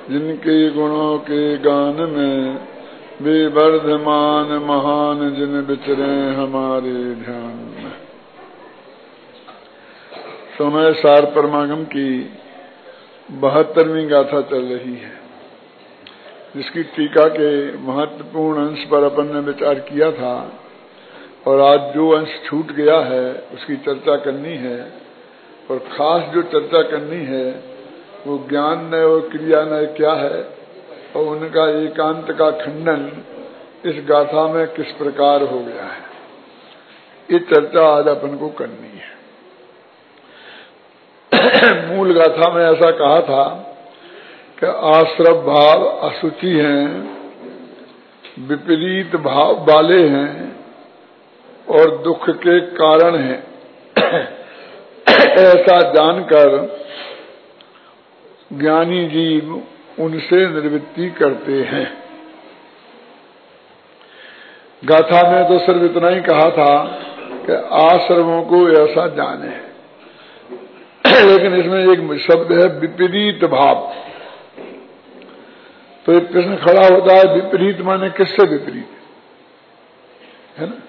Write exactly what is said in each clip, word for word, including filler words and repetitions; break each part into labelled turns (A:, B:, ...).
A: जिनके गुणों के गान में वे वर्धमान महान जिन विचरे हमारे ध्यान में। समय सार परमागम की बहत्तरवीं गाथा चल रही है, जिसकी टीका के महत्वपूर्ण अंश पर अपन ने विचार किया था, और आज जो अंश छूट गया है उसकी चर्चा करनी है। और खास जो चर्चा करनी है वो ज्ञान नय और क्रिया नय क्या है, और उनका एकांत का खंडन इस गाथा में किस प्रकार हो गया है, ये चर्चा आज अपन को करनी है। मूल गाथा में ऐसा कहा था कि आश्रव भाव असुचि हैं, विपरीत भाव वाले हैं और दुख के कारण हैं, ऐसा जानकर ज्ञानी जीव उनसे निवृत्ति करते हैं। गाथा में तो सिर्फ इतना ही कहा था कि आश्रमों को ऐसा जाने, लेकिन इसमें एक शब्द है विपरीत भाव। तो एक प्रश्न खड़ा होता है, विपरीत माने किससे विपरीत है ना?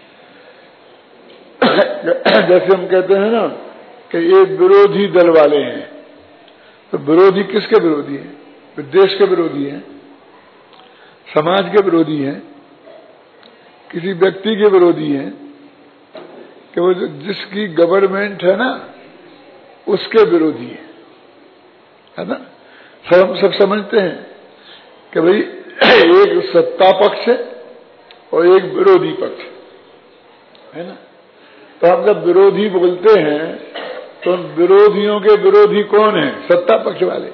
A: जैसे हम कहते हैं ना कि ये विरोधी दल वाले हैं, तो विरोधी किसके विरोधी हैं? तो देश के विरोधी हैं, समाज के विरोधी हैं, किसी व्यक्ति के विरोधी हैं, कि वो जिसकी गवर्नमेंट है ना उसके विरोधी है, है ना? सब हम सब समझते हैं कि भाई एक सत्ता पक्ष है और एक विरोधी पक्ष है ना। तो हम जब विरोधी बोलते हैं तो विरोधियों के विरोधी कौन है? सत्ता पक्ष वाले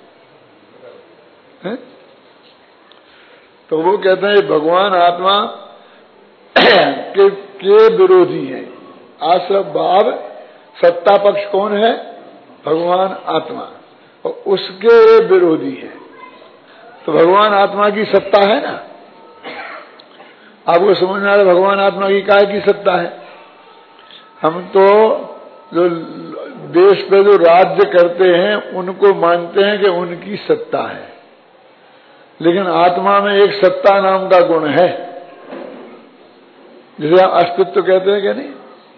A: हैं। तो वो कहते हैं भगवान आत्मा के, के विरोधी हैं। आश्रव भाव सत्ता पक्ष कौन है? भगवान आत्मा, और उसके विरोधी है। तो भगवान आत्मा की सत्ता है ना, आपको समझ में आ रहा भगवान आत्मा की काय की सत्ता है? हम तो जो देश पे जो राज्य करते हैं उनको मानते हैं कि उनकी सत्ता है, लेकिन आत्मा में एक सत्ता नाम का गुण है, जिसे आप अस्तित्व कहते हैं क्या नहीं?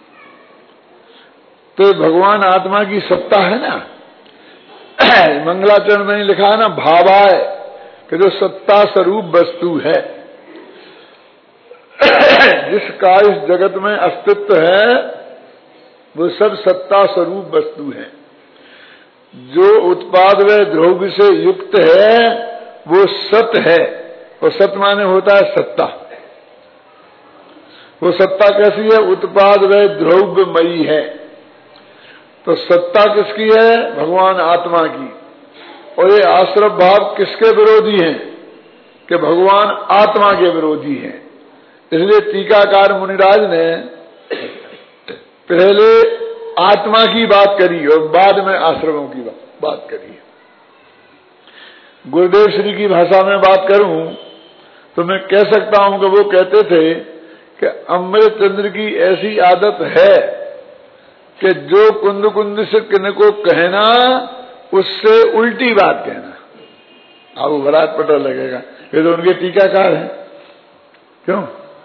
A: तो भगवान आत्मा की सत्ता है ना। मंगलाचरण में लिखा है ना, भावाय, कि जो सत्ता स्वरूप वस्तु है, जिसका इस जगत में अस्तित्व है वो सब सत्ता स्वरूप वस्तु है। जो उत्पाद व द्रव्य से युक्त है वो सत है, और सत माने होता है सत्ता। वो सत्ता कैसी है? उत्पाद व द्रव्यमयी है। तो सत्ता किसकी है? भगवान आत्मा की। और ये आश्रव भाव किसके विरोधी हैं? कि भगवान आत्मा के विरोधी हैं। इसलिए टीकाकार मुनिराज ने पहले आत्मा की बात करी और बाद में आश्रमों की बात करी। गुरुदेव श्री की भाषा में बात करूं तो मैं कह सकता हूं कि वो कहते थे कि अमृतचंद्र की ऐसी आदत है कि जो कुंद कुंद से किनको कहना उससे उल्टी बात कहना। आपको बड़ा पता लगेगा, ये तो उनके टीकाकार हैं। क्यों?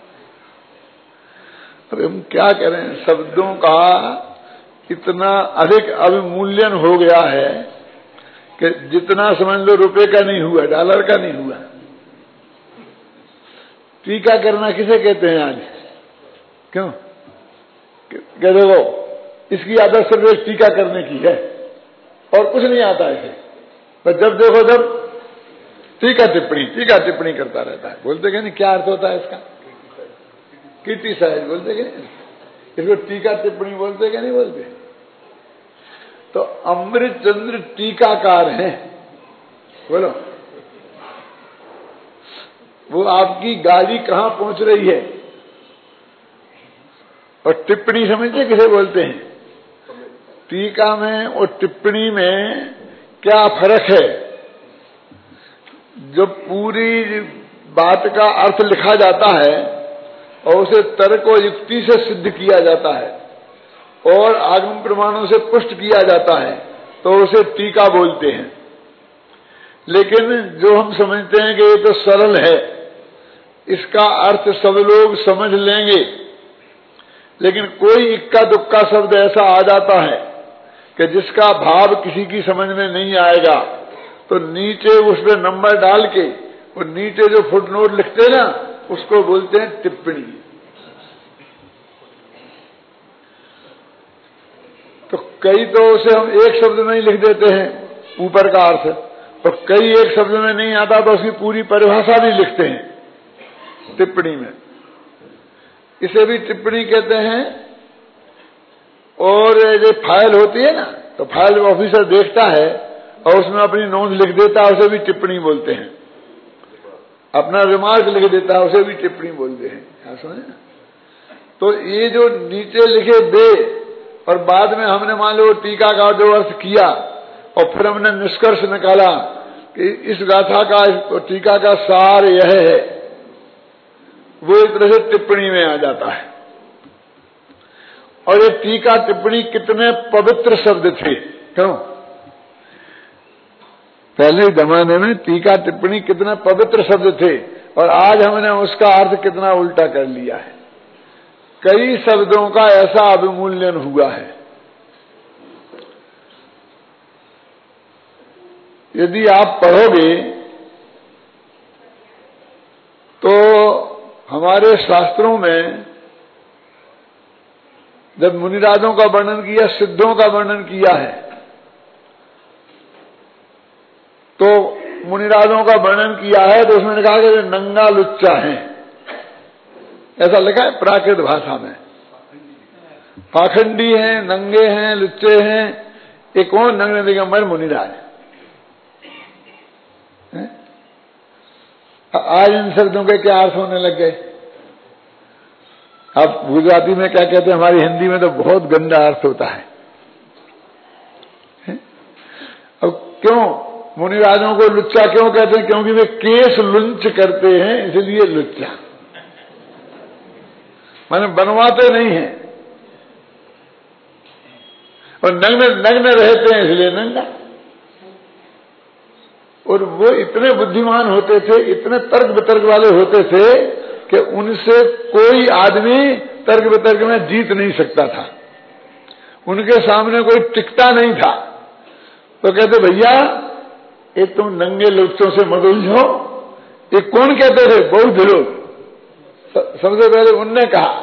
A: अब हम क्या करें, शब्दों का इतना अधिक अवमूल्यन हो गया है कि जितना समझ लो रुपए का नहीं हुआ, डॉलर का नहीं हुआ। टीका करना किसे कहते हैं आज? क्यों कह दो इसकी आदत सिर्फ एक टीका करने की है और कुछ नहीं आता इसे, बस जब देखो जब टीका टिप्पणी टीका टिप्पणी करता रहता है। बोलते क्या नहीं, क्या अर्थ होता है इसका? क्रिटिसाइज बोलते क्या नहीं, इसको टीका टिप्पणी बोलते क्या नहीं बोलते? तो अमृतचंद्र टीकाकार हैं, बोलो वो आपकी गाड़ी कहां पहुंच रही है। और टिप्पणी समझते किसे बोलते हैं? टीका में और टिप्पणी में क्या फर्क है? जब पूरी बात का अर्थ लिखा जाता है और उसे तर्क और युक्ति से सिद्ध किया जाता है और आगम प्रमाणों से पुष्ट किया जाता है तो उसे टीका बोलते हैं। लेकिन जो हम समझते हैं कि ये तो सरल है, इसका अर्थ सब लोग समझ लेंगे, लेकिन कोई इक्का दुक्का शब्द ऐसा आ जाता है कि जिसका भाव किसी की समझ में नहीं आएगा, तो नीचे उस पर नंबर डाल के और नीचे जो फुटनोट लिखते ना, उसको बोलते हैं टिप्पणी। तो कई तो उसे हम एक शब्द में ही लिख देते हैं ऊपर का अर्थ, और कई एक शब्द में नहीं आता तो उसकी पूरी परिभाषा भी लिखते हैं टिप्पणी में। इसे भी टिप्पणी कहते हैं। और जो फाइल होती है ना, तो फाइल ऑफिसर देखता है और उसमें अपनी नोट लिख देता है, उसे भी टिप्पणी बोलते हैं। अपना रिमार्क लिख देता है, उसे भी टिप्पणी बोलते हैं। क्या सुने? तो ये जो नीचे लिखे दे और बाद में हमने मान लो टीका का जो अर्थ किया और फिर हमने निष्कर्ष निकाला कि इस गाथा का, इस टीका का सार यह है, वो एक तरह से टिप्पणी में आ जाता है। और ये टीका टिप्पणी कितने पवित्र शब्द थे, क्यों? पहले जमाने में टीका टिप्पणी कितने पवित्र शब्द थे, और आज हमने उसका अर्थ कितना उल्टा कर लिया है। कई शब्दों का ऐसा अवमूल्यन हुआ है। यदि आप पढ़ोगे तो हमारे शास्त्रों में जब मुनिराजों का वर्णन किया, सिद्धों का वर्णन किया है, तो मुनिराजों का वर्णन किया है तो उसमें कहा कि नंगा लुच्चा है, ऐसा लिखा है प्राकृत भाषा में। पाखंडी हैं, नंगे हैं, लुच्चे हैं। ये कौन? नंगे दिगंबर मुनिराज। आज इन शब्दों के क्या अर्थ होने लग गए? अब गुजराती में क्या कहते हैं, हमारी हिंदी में तो बहुत गंदा अर्थ होता है। अब क्यों मुनिराजों को लुच्चा क्यों कहते हैं? क्योंकि वे केस लुंच करते हैं, इसलिए लुच्चा। माने बनवाते नहीं हैं, और नग्न नग्न रहते हैं, इसलिए नंगा। और वो इतने बुद्धिमान होते थे, इतने तर्क वितर्क वाले होते थे कि उनसे कोई आदमी तर्क वितर्क में जीत नहीं सकता था। उनके सामने कोई टिकता नहीं था। तो कहते भैया ये तुम नंगे लुच्चों से मत उलझो। ये कौन कहते थे? बौद्ध लोग। सबसे पहले उनने कहा,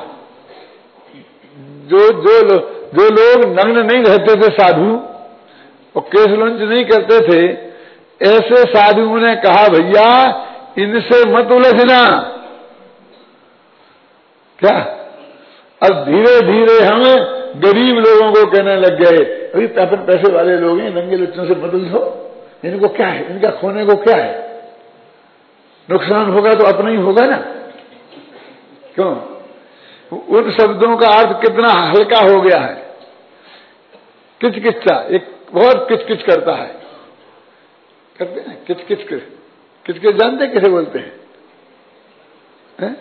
A: जो जो लो, जो लोग नग्न नहीं रहते थे, साधु, और केस लुंच नहीं करते थे, ऐसे साधुओं ने कहा भैया इनसे मत उलझना। क्या? अब धीरे धीरे हम गरीब लोगों को कहने लग गए, अभी अपन पैसे वाले लोग हैं, नंगे लुच्चों से मत उलझो, इनको क्या है, इनका खोने को क्या है, नुकसान होगा तो अपना ही होगा ना। क्यों? उन शब्दों का अर्थ कितना हल्का हो गया है। किचकिच्चा, एक बहुत किचकिच करता है, करते हैं किचकिच कर। किचकिच जानते किसे बोलते हैं? है?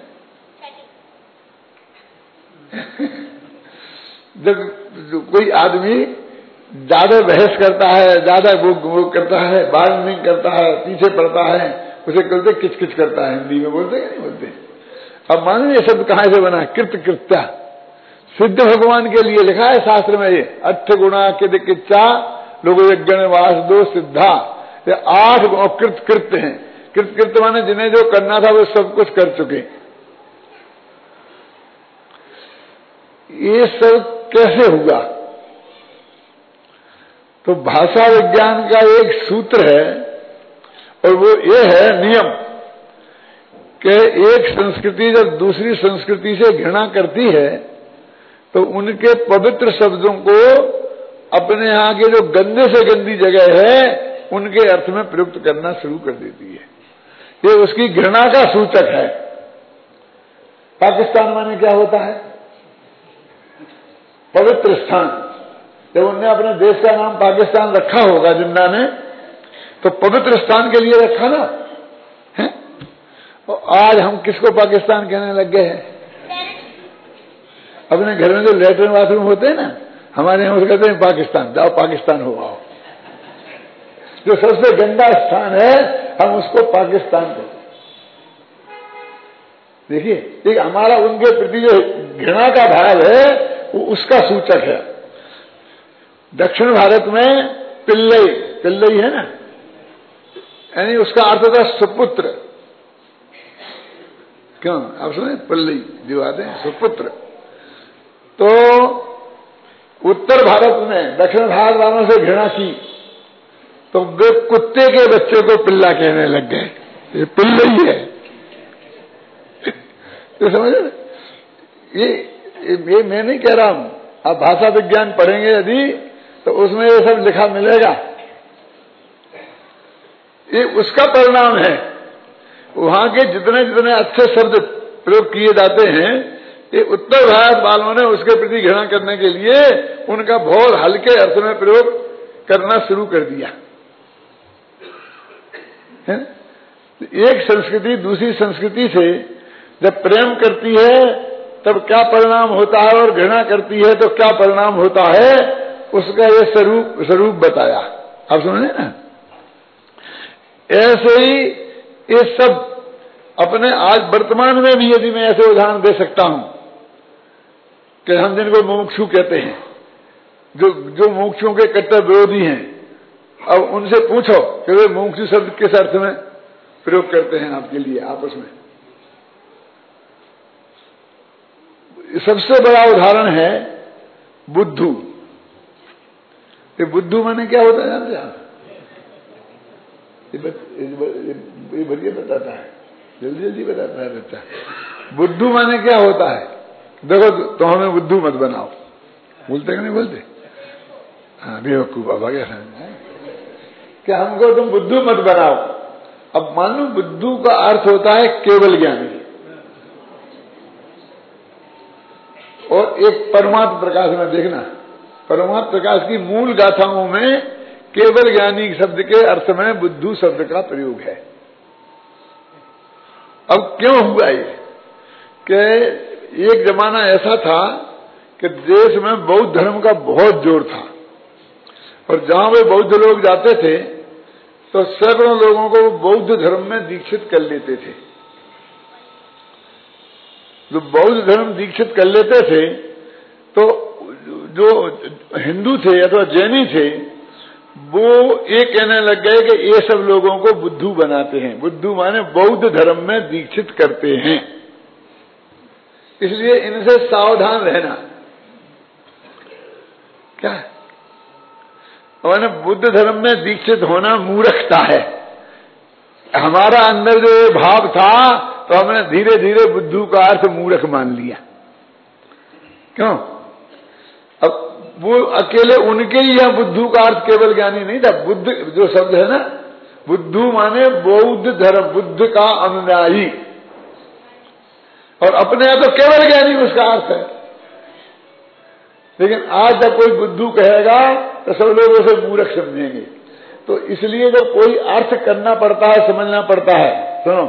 A: जब कोई आदमी ज्यादा बहस करता है, ज्यादा वो, वो करता है, बार्गेनिंग करता है, पीछे पड़ता है, उसे कहते किचकिच करता है। हिंदी में बोलते हैं, नहीं बोलते? अब माने ये शब्द कहां से बना? कृत कृत्या। सिद्ध भगवान के लिए लिखा है शास्त्र में, ये अठ गुणा किद किच्चा लोगो यज्ञ वास दो सिद्धा। ये आठ कृत कृत्य हैं। कृत कृत्य माने जिन्हें जो करना था वो सब कुछ कर चुके। ये सब कैसे हुआ? तो भाषा विज्ञान का एक सूत्र है, और वो ये है नियम कि एक संस्कृति जब दूसरी संस्कृति से घृणा करती है तो उनके पवित्र शब्दों को अपने यहाँ के जो गंदे से गंदी जगह है उनके अर्थ में प्रयुक्त करना शुरू कर देती है। ये उसकी घृणा का सूचक है। पाकिस्तान माने क्या होता है? पवित्र स्थान। जब उनने अपने देश का नाम पाकिस्तान रखा होगा जिन्ना ने, तो पवित्र स्थान के लिए रखा ना है। और आज हम किसको पाकिस्तान कहने लग गए हैं? अपने घर में जो लेटरिन बाथरूम होते हैं ना, हमारे यहाँ कहते हैं पाकिस्तान, जाओ पाकिस्तान हो आओ। जो सबसे गंदा स्थान है हम उसको पाकिस्तान कहते हैं। देखिए, एक हमारा उनके प्रति जो घृणा का भाव है वो उसका सूचक है। दक्षिण भारत में पिल्लई, पिल्लई है ना, यानी उसका अर्थ होता है सुपुत्र। क्यों आप सुने पिल्लई जो आते हैं सुपुत्र। तो उत्तर भारत में दक्षिण भारत वालों से घृणा की तो वे कुत्ते के बच्चे को पिल्ला कहने लग गए, ये पिल्लई है। तो समझ ये, ये मैं नहीं कह रहा हूं, आप भाषा विज्ञान पढ़ेंगे यदि तो उसमें ये सब लिखा मिलेगा। ये उसका परिणाम है। वहां के जितने जितने अच्छे शब्द प्रयोग किए जाते हैं ये उत्तर भारत वालों ने उसके प्रति घृणा करने के लिए उनका बहुत हल्के अर्थ में प्रयोग करना शुरू कर दिया है? एक संस्कृति दूसरी संस्कृति से जब प्रेम करती है तब क्या परिणाम होता है और घृणा करती है तो क्या परिणाम होता है, उसका ये स्वरूप स्वरूप बताया। आप सुन रहे ना? ऐसे ही ये सब अपने आज वर्तमान में भी यदि मैं ऐसे उदाहरण दे सकता हूं कि हम जिनको मुमुक्षु कहते हैं, जो जो मुमुक्षुओं के कट्टर विरोधी हैं, अब उनसे पूछो कि वे मुमुक्षु शब्द किस अर्थ में प्रयोग करते हैं आपके लिए आपस में। सबसे बड़ा उदाहरण है बुद्धू। ये बुद्धू माने क्या होता है जानते हैं? ये बढ़िया बताता है, जल्दी जल्दी बताता है बच्चा। बुद्धू माने क्या होता है? देखो तो हमें बुद्धू मत बनाओ, बोलते कि नहीं बोलते? हाँ बेवकूफ बाबा क्या समझ कि हमको तुम बुद्धू मत बनाओ। अब मान लो बुद्धू का अर्थ होता है केवल ज्ञानी, और एक परमात्म प्रकाश में देखना, परमात्म प्रकाश की मूल गाथाओं में केवल ज्ञानी शब्द के अर्थ में बुद्धू शब्द का प्रयोग है। अब क्यों हुआ ये कि एक जमाना ऐसा था कि देश में बौद्ध धर्म का बहुत जोर था, और जहां वे बौद्ध लोग जाते थे तो सैकड़ों लोगों को बौद्ध धर्म में दीक्षित कर लेते थे। जो बौद्ध धर्म दीक्षित कर लेते थे तो जो हिंदू थे अथवा जैनी थे वो ये कहने लग गए कि ये सब लोगों को बुद्धू बनाते हैं। बुद्धू माने बौद्ध धर्म में दीक्षित करते हैं, इसलिए इनसे सावधान रहना। क्या मैंने बुद्ध धर्म में दीक्षित होना मूर्खता है। हमारा अंदर जो ये भाव था तो हमने धीरे धीरे बुद्धू का अर्थ मूर्ख मान लिया। क्यों? अब वो अकेले उनके ही यहाँ बुद्धू का अर्थ केवल ज्ञानी नहीं था। बुद्ध जो शब्द है ना, बुद्धू माने बौद्ध धर्म, बुद्ध का अनुयायी, और अपने यहाँ तो केवल ज्ञानी उसका अर्थ है। लेकिन आज जब कोई बुद्धू कहेगा तो सब लोग उसे मूर्ख समझेंगे। तो इसलिए जब कोई अर्थ करना पड़ता है, समझना पड़ता है, सुनो,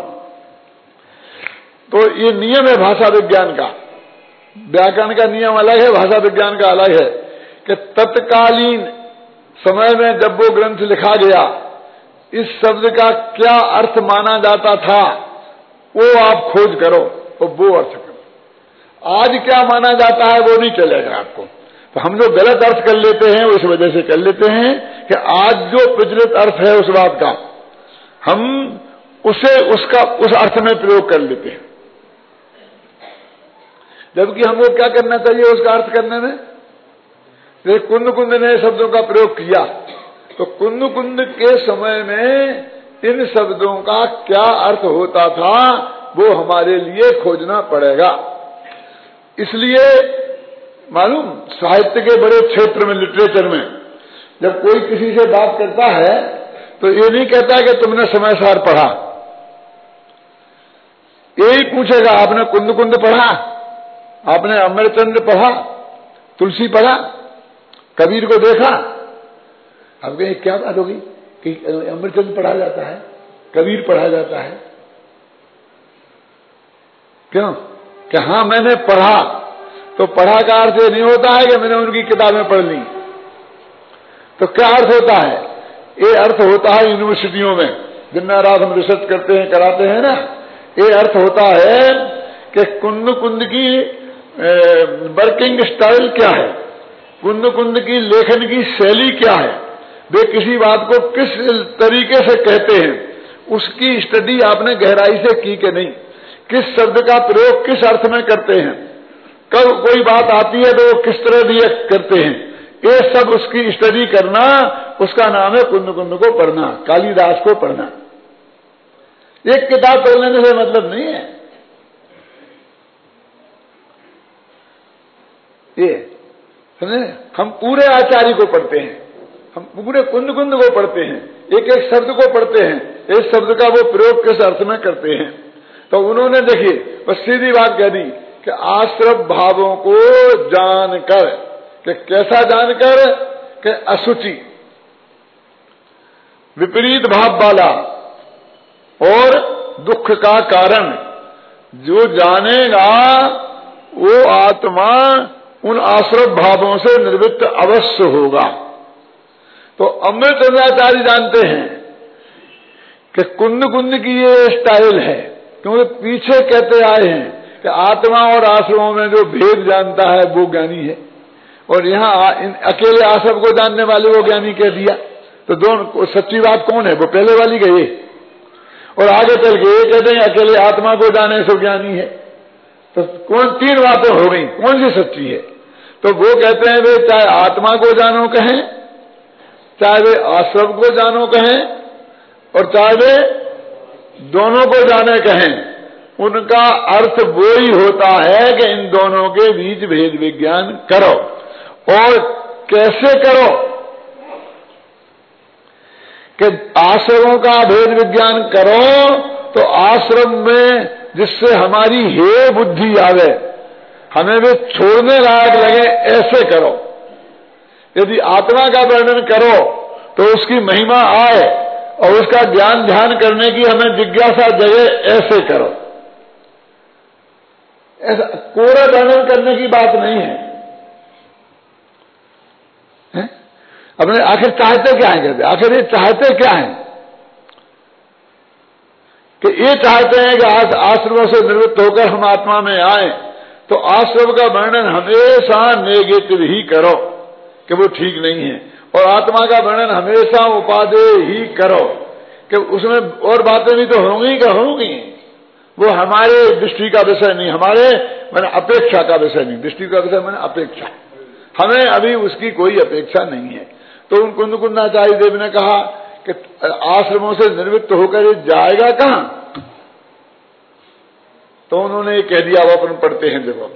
A: तो ये नियम है भाषा विज्ञान का। व्याकरण का नियम अलग है, भाषा विज्ञान का अलग है कि तत्कालीन समय में जब वो ग्रंथ लिखा गया इस शब्द का क्या अर्थ माना जाता था वो आप खोज करो और वो अर्थ करो। आज क्या माना जाता है वो नहीं चलेगा आपको। तो हम लोग गलत अर्थ कर लेते हैं, उस वजह से कर लेते हैं कि आज जो प्रचलित अर्थ है उस बात का हम उसे उसका उस अर्थ में प्रयोग कर लेते हैं, जबकि हमको क्या करना चाहिए उसका अर्थ करने में। जैसे कुंद कुंद ने शब्दों का प्रयोग किया तो कुंद कुंद के समय में इन शब्दों का क्या अर्थ होता था वो हमारे लिए खोजना पड़ेगा। इसलिए मालूम साहित्य के बड़े क्षेत्र में, लिटरेचर में जब कोई किसी से बात करता है तो ये नहीं कहता कि तुमने समयसार पढ़ा, यही पूछेगा आपने कुंद कुंद पढ़ा, आपने अमरचंद्र पढ़ा, तुलसी पढ़ा, कबीर को देखा। अब कहीं क्या बात होगी कि अमरचंद्र पढ़ा जाता है, कबीर पढ़ा जाता है? क्यों? कि हाँ मैंने पढ़ा, तो पढ़ा का अर्थ ये नहीं होता है कि मैंने उनकी किताबें पढ़ ली। तो क्या अर्थ होता है? ये अर्थ होता है यूनिवर्सिटियों में, दिन रात हम रिसर्च करते हैं, कराते हैं ना। ये अर्थ होता है कि कुंद कुंद की वर्किंग स्टाइल क्या है, कुंद कुंद की लेखन की शैली क्या है, वे किसी बात को किस तरीके से कहते हैं, उसकी स्टडी आपने गहराई से की कि नहीं, किस शब्द का प्रयोग किस अर्थ में करते हैं, कब कोई बात आती है तो वो किस तरह रिएक्ट करते हैं, ये सब उसकी स्टडी करना, उसका नाम है कुंद कुंद को पढ़ना, कालिदास को पढ़ना। एक किताब पढ़ लेने से मतलब नहीं है। ये समझे, हम पूरे आचार्य को पढ़ते हैं, हम पूरे कुंद कुंद को पढ़ते हैं, एक एक शब्द को पढ़ते हैं, इस शब्द का वो प्रयोग किस अर्थ में करते हैं। तो उन्होंने देखिए बस सीधी बात कह दी कि आश्रम भावों को जानकर, कि कैसा जानकर, कि अशुचि विपरीत भाव वाला और दुख का कारण जो जानेगा वो आत्मा उन आश्रम भावों से निर्वृत्त अवश्य होगा। तो अमृतचंद्राचार्य जानते हैं कि कुंद कुंद की ये स्टाइल है, क्योंकि पीछे कहते आए हैं कि आत्मा और आश्रमों में जो भेद जानता है वो ज्ञानी है, और यहाँ अकेले आश्रम को जानने वाले को ज्ञानी कह दिया। तो दोनों सच्ची बात कौन है, वो पहले वाली गई, और आगे चल के ये कहते हैं अकेले आत्मा को जाने से ज्ञानी है। तो कौन, तीन बातें हो गई, कौन सी सच्ची है? तो वो कहते हैं वे चाहे आत्मा को जानो कहें, चाहे वे आश्रम को जानो कहें, और चाहे वे दोनों को जाने कहें, उनका अर्थ वो ही होता है कि इन दोनों के बीच भेद विज्ञान करो। और कैसे करो? कि आश्रमों का भेद विज्ञान करो तो आश्रम में जिससे हमारी हे बुद्धि आवे, हमें वे छोड़ने लायक लगे, ऐसे करो। यदि आत्मा का वर्णन करो तो उसकी महिमा आए और उसका ज्ञान ध्यान करने की हमें जिज्ञासा जगे, ऐसे करो। ऐसा कोरा वर्णन करने की बात नहीं है, है? अपने आखिर चाहते क्या है, कहते आखिर ये चाहते क्या है? कि ये चाहते हैं कि आज आश्रमों से निवृत्त होकर हम आत्मा में आए, तो आश्रम का वर्णन हमेशा नेगेटिव ही करो कि वो ठीक नहीं है, और आत्मा का वर्णन हमेशा उपादेय ही करो कि उसमें और बातें भी तो होंगी क्या होंगी, वो हमारे दृष्टि का विषय नहीं, हमारे मैंने अपेक्षा का विषय नहीं, दृष्टि का विषय मैंने अपेक्षा, हमें अभी उसकी कोई अपेक्षा नहीं है। तो उन कुंद कुंदाचार्य देव ने कहा कि आश्रमों से निर्वृत्त होकर ये जाएगा कहां? तो उन्होंने ये कह दिया, वो अपन पढ़ते हैं, देखो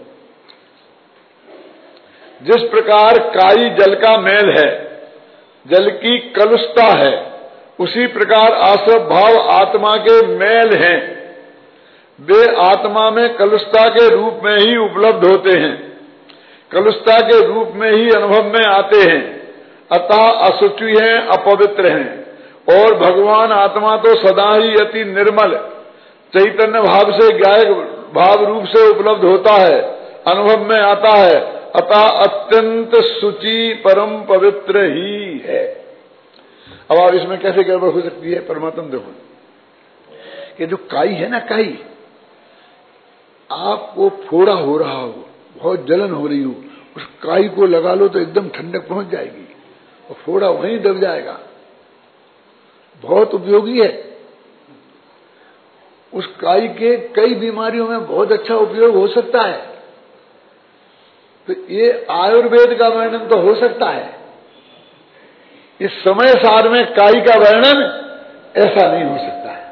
A: जिस प्रकार काई जल का मेल है, जल की कलुषता है, उसी प्रकार आश्रम भाव आत्मा के मेल हैं, वे आत्मा में कलुषता के रूप में ही उपलब्ध होते हैं, कलुषता के रूप में ही अनुभव में आते हैं, अतः अशुचि हैं, अपवित्र हैं। और भगवान आत्मा तो सदा ही अति निर्मल चैतन्य भाव से गायक भाव रूप से उपलब्ध होता है, अनुभव में आता है, अतः अत्यंत शुचि परम पवित्र ही है। अब आप इसमें कैसे गड़बड़ हो सकती है? परमात्मा देखो कि जो काई है ना, काई आपको फोड़ा हो रहा हो, बहुत जलन हो रही हो, उस काई को लगा लो तो एकदम ठंडक पहुंच जाएगी और फोड़ा वहीं दब जाएगा, बहुत उपयोगी है। उस काई के कई बीमारियों में बहुत अच्छा उपयोग हो सकता है। तो ये आयुर्वेद का वर्णन तो हो सकता है, इस समय सार में काई का वर्णन ऐसा नहीं हो सकता है।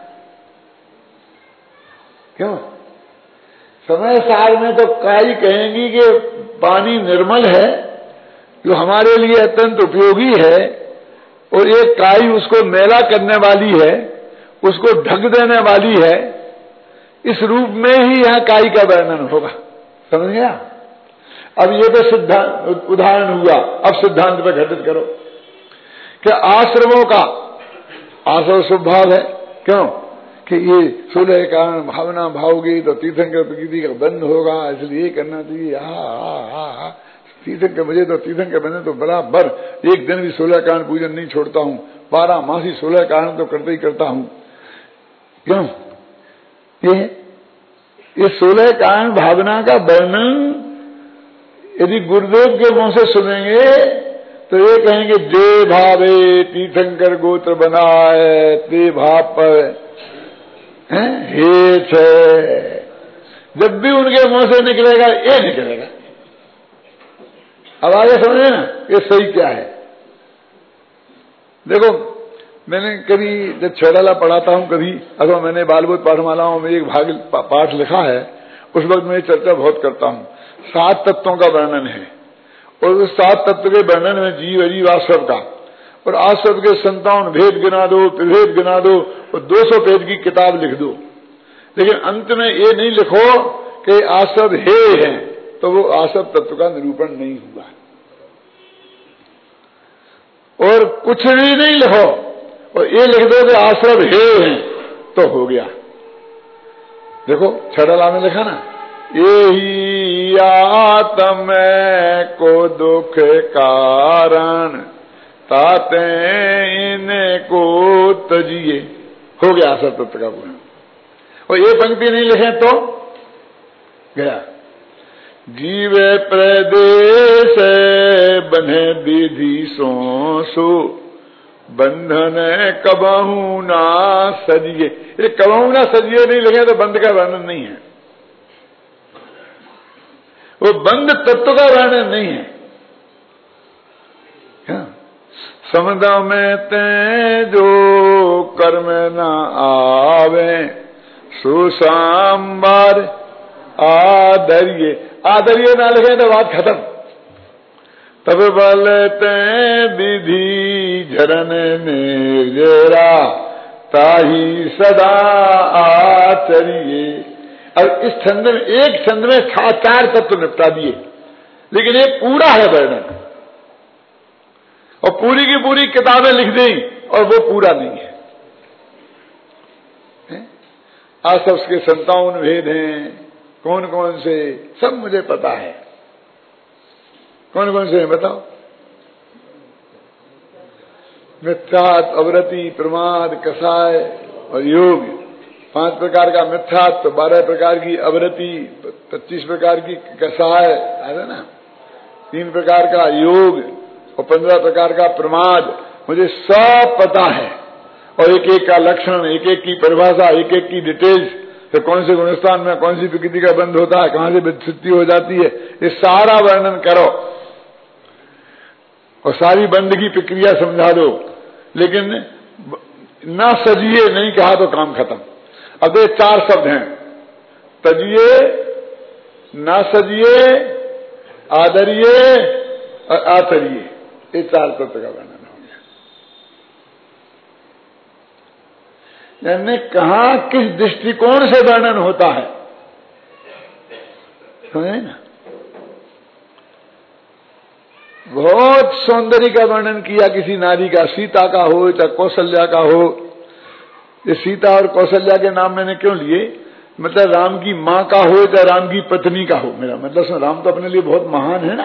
A: क्यों? समय सार में तो काई कहेंगी कि पानी निर्मल है, जो हमारे लिए अत्यंत उपयोगी है, और ये काई उसको मैला करने वाली है, उसको ढक देने वाली है, इस रूप में ही यहां काई का वर्णन होगा। समझ गया? अब ये तो सिद्धांत उदाहरण हुआ, अब सिद्धांत पे घटित करो कि आश्रमों का आश्रम स्वभाव है। क्यों? कि ये सोलह कारण भावना भावगी तो तीर्थंकर प्रकृति का बंद होगा, इसलिए ये करना चाहिए। हा हा हा हा तीर्थंकर मुझे तो तीर्थंकर बने तो बराबर एक दिन भी सोलह कारण पूजन नहीं छोड़ता हूं, बारह मासी सोलह कारण तो करते ही करता हूं। क्यों? ये ये सोलह कारण भावना का वर्णन यदि गुरुदेव के मुंह से सुनेंगे तो ये कहेंगे जे भावे तीर्थंकर गोत्र बनाए ते भाव पर हे छे। जब भी उनके मुंह से निकलेगा ये निकलेगा। अब आगे समझे ना ये सही क्या है। देखो मैंने कभी जब छेड़ाला पढ़ाता हूं कभी अथवा मैंने बालबोध पाठमालाओं में एक भाग पाठ लिखा है, उस वक्त मैं चर्चा बहुत करता हूं। सात तत्वों का वर्णन है और उस सात तत्व के वर्णन में जीव अजीव आश्रव का और आश्रव के संतावन भेद गिना दो, प्रभेद गिना दो और दो सौ पेज की किताब लिख दो, लेकिन अंत में ये नहीं लिखो कि आश्रव हे है, तो वो आश्रव तत्व का निरूपण नहीं हुआ। और कुछ भी नहीं लिखो और ये लिख दो कि आश्रव हे है तो हो गया। देखो छड़ला में लिखा ना, ये ही आत्म को दुख कारण ताते इनको तजिए, हो गया आश्रव तत्व का पूर्ण। और ये पंक्ति नहीं लिखे तो गया। जीवे प्रदेश बने विधि सो सो बंधन कबहू ना सजिए। ये कबहू ना सजिए नहीं लिखे तो बंध का वर्णन नहीं है, वो बंध तत्व का वर्णन नहीं है। क्या समझा में ते जो कर्म न आवे सुसाम्बर आदर्य, आदर्य ना लिखे तो बात खत्म। तब बलते विधि झरन निर्जरा ताही सदा आचरिये। अब इस छंद में एक छंद में चार तत्व निपटा दिए, लेकिन ये पूरा है वर्णन और पूरी की पूरी किताबें लिख दी और वो पूरा नहीं है। आश्रव के संतावन भेद हैं, कौन कौन से, सब मुझे पता है। कौन कौन से हैं बताओ? मिथ्यात्व, अवरति, प्रमाद, कसाय और योग। पांच प्रकार का मिथ्यात्व, बारह प्रकार की अवरति, पच्चीस प्रकार की कसाय है ना, तीन प्रकार का योग और पंद्रह प्रकार का प्रमाद। मुझे सब पता है और एक एक का लक्षण, एक एक की परिभाषा, एक एक की डिटेल्स, तो कौन से गुणस्थान में कौन सी प्रकृति का बंध होता है, कहां से विच्छित्ति हो जाती है, ये सारा वर्णन करो और सारी बंध की प्रक्रिया समझा दो। लेकिन ना सजिए नहीं कहा तो काम खत्म। अब ये चार शब्द हैं, तजिए, ना सजिए, आदरिए और आचरिए, ये चार तत्व का वर्णन हो गया। यानी कहां किस दृष्टिकोण से वर्णन होता है, समझे ना। बहुत सौंदर्य का वर्णन किया किसी नारी का, सीता का हो चाहे कौशल्या का हो। ये सीता और कौशल्या के नाम मैंने क्यों लिए, मतलब राम की मां का हो चाहे राम की पत्नी का हो, मेरा मतलब राम तो अपने लिए बहुत महान है ना,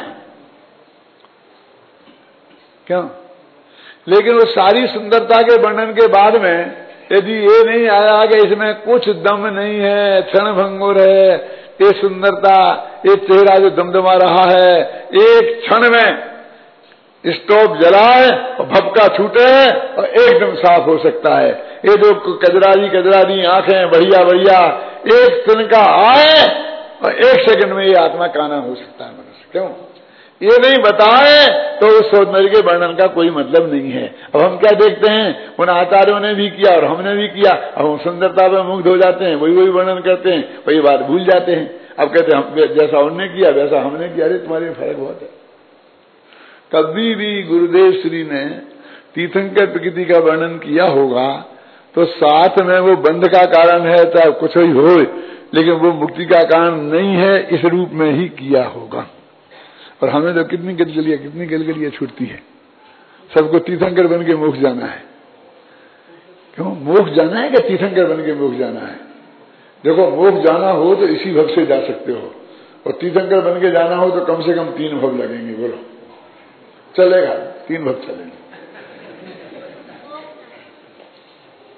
A: क्यों। लेकिन वो सारी सुंदरता के वर्णन के बाद में यदि ये नहीं आया कि इसमें कुछ दम नहीं है, क्षण भंगुर है, ये सुंदरता, ये चेहरा जो दमदमा रहा है, एक क्षण में स्टोव जलाए और भपका छूटे और एकदम साफ हो सकता है। ये जो कजरारी कजरारी आंखें बढ़िया बढ़िया, एक तिनका आए और एक सेकंड में ये आत्मा काना हो सकता है मनुष्य, क्यों। ये नहीं बताए तो उस सौंदर्य के वर्णन का कोई मतलब नहीं है। अब हम क्या देखते हैं, उन आचार्यों ने भी किया और हमने भी किया, अब हम सुंदरता में मुग्ध हो जाते हैं, वही वही वर्णन करते हैं, वही बात भूल जाते हैं। अब कहते हैं जैसा उन्होंने किया वैसा हमने किया। अरे तुम्हारे फर्क बहुत है। कभी भी गुरुदेव श्री ने तीर्थंकर प्रकृति का वर्णन किया होगा तो साथ में वो बंध का कारण है, चाहे कुछ ही हो, लेकिन वो मुक्ति का कारण नहीं है, इस रूप में ही किया होगा। और हमें तो कितनी गलगलियां कितनी गलगलियां छूटती है, सबको तीर्थंकर बन के मोक्ष जाना है। क्यों मोक्ष जाना है कि तीर्थंकर बन के मोक्ष जाना है। देखो मोक्ष जाना हो तो इसी भव से जा सकते हो, और तीर्थंकर बन के जाना हो तो कम से कम तीन भव लगेंगे। बोलो चलेगा, तीन भव चलेंगे।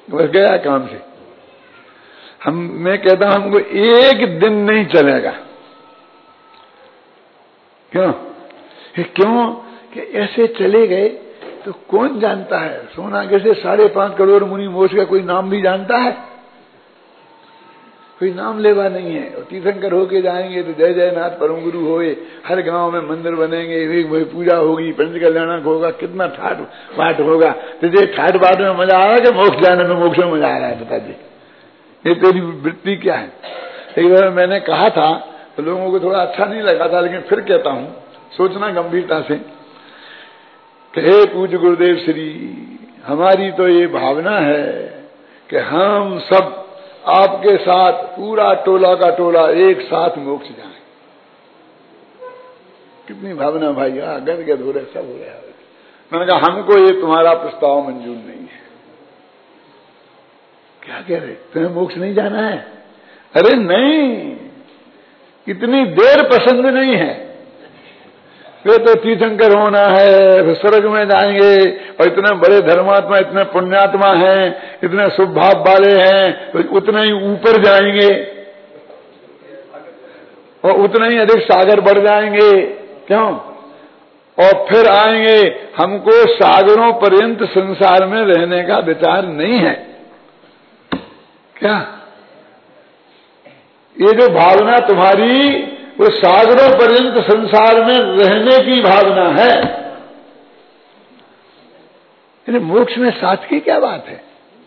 A: बस गया काम से। हम मैं कहता हूं हमको एक दिन नहीं चलेगा। क्यों? क्यों कि ऐसे चले गए तो कौन जानता है? सोना कैसे साढ़े पांच करोड़ मुनि मोक्ष का कोई नाम भी जानता है? कोई नाम लेवा नहीं है। और तीर्थंकर होके जाएंगे तो जय जयनाथ परम गुरु होए, हर गांव में मंदिर बनेंगे, वही पूजा होगी, पंच कल्याणक होगा, कितना ठाट बाट होगा। तुझे ठाट बाट में मजा आ रहा है कि मोक्ष जाने में मोक्ष में मजा आ रहा है? बता दे, ये तेरी वृत्ति क्या है? एक बार मैंने कहा था तो लोगों को थोड़ा अच्छा नहीं लगा था, लेकिन फिर कहता हूं, सोचना गंभीरता से कि हे पूज्य गुरुदेव श्री, हमारी तो ये भावना है कि हम सब आपके साथ पूरा टोला का टोला एक साथ मोक्ष जाए। कितनी भावना भाई, गद गद हो रहे, सब हो रहा है। मैंने कहा हमको ये तुम्हारा प्रस्ताव मंजूर नहीं है। क्या कह रहे, तुम्हें मोक्ष नहीं जाना है? अरे नहीं, इतनी देर पसंद नहीं है। वे तो तीर्थंकर होना है, फिर स्वर्ग में जाएंगे, और इतने बड़े धर्मात्मा, इतने पुण्यात्मा हैं, इतने शुभ भाव वाले हैं, तो उतने ही ऊपर जाएंगे और उतने ही अधिक सागर बढ़ जाएंगे। क्यों? और फिर आएंगे। हमको सागरों पर्यंत संसार में रहने का विचार नहीं है। क्या ये जो भावना तुम्हारी, वो सागरों पर्यंत संसार में रहने की भावना है। मोक्ष में साथ की क्या बात है?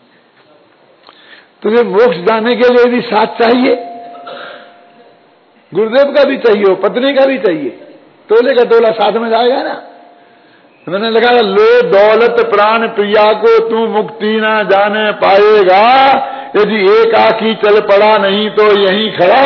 A: तुझे मोक्ष जाने के लिए भी साथ चाहिए, गुरुदेव का भी चाहिए, पत्नी का भी चाहिए, तोले का तोला साथ में जाएगा ना। मैंने लिखा, लो दौलत प्राण प्रिया को तू मुक्ति ना जाने पाएगा, यदि एकाकी चल पड़ा नहीं तो यहीं खड़ा।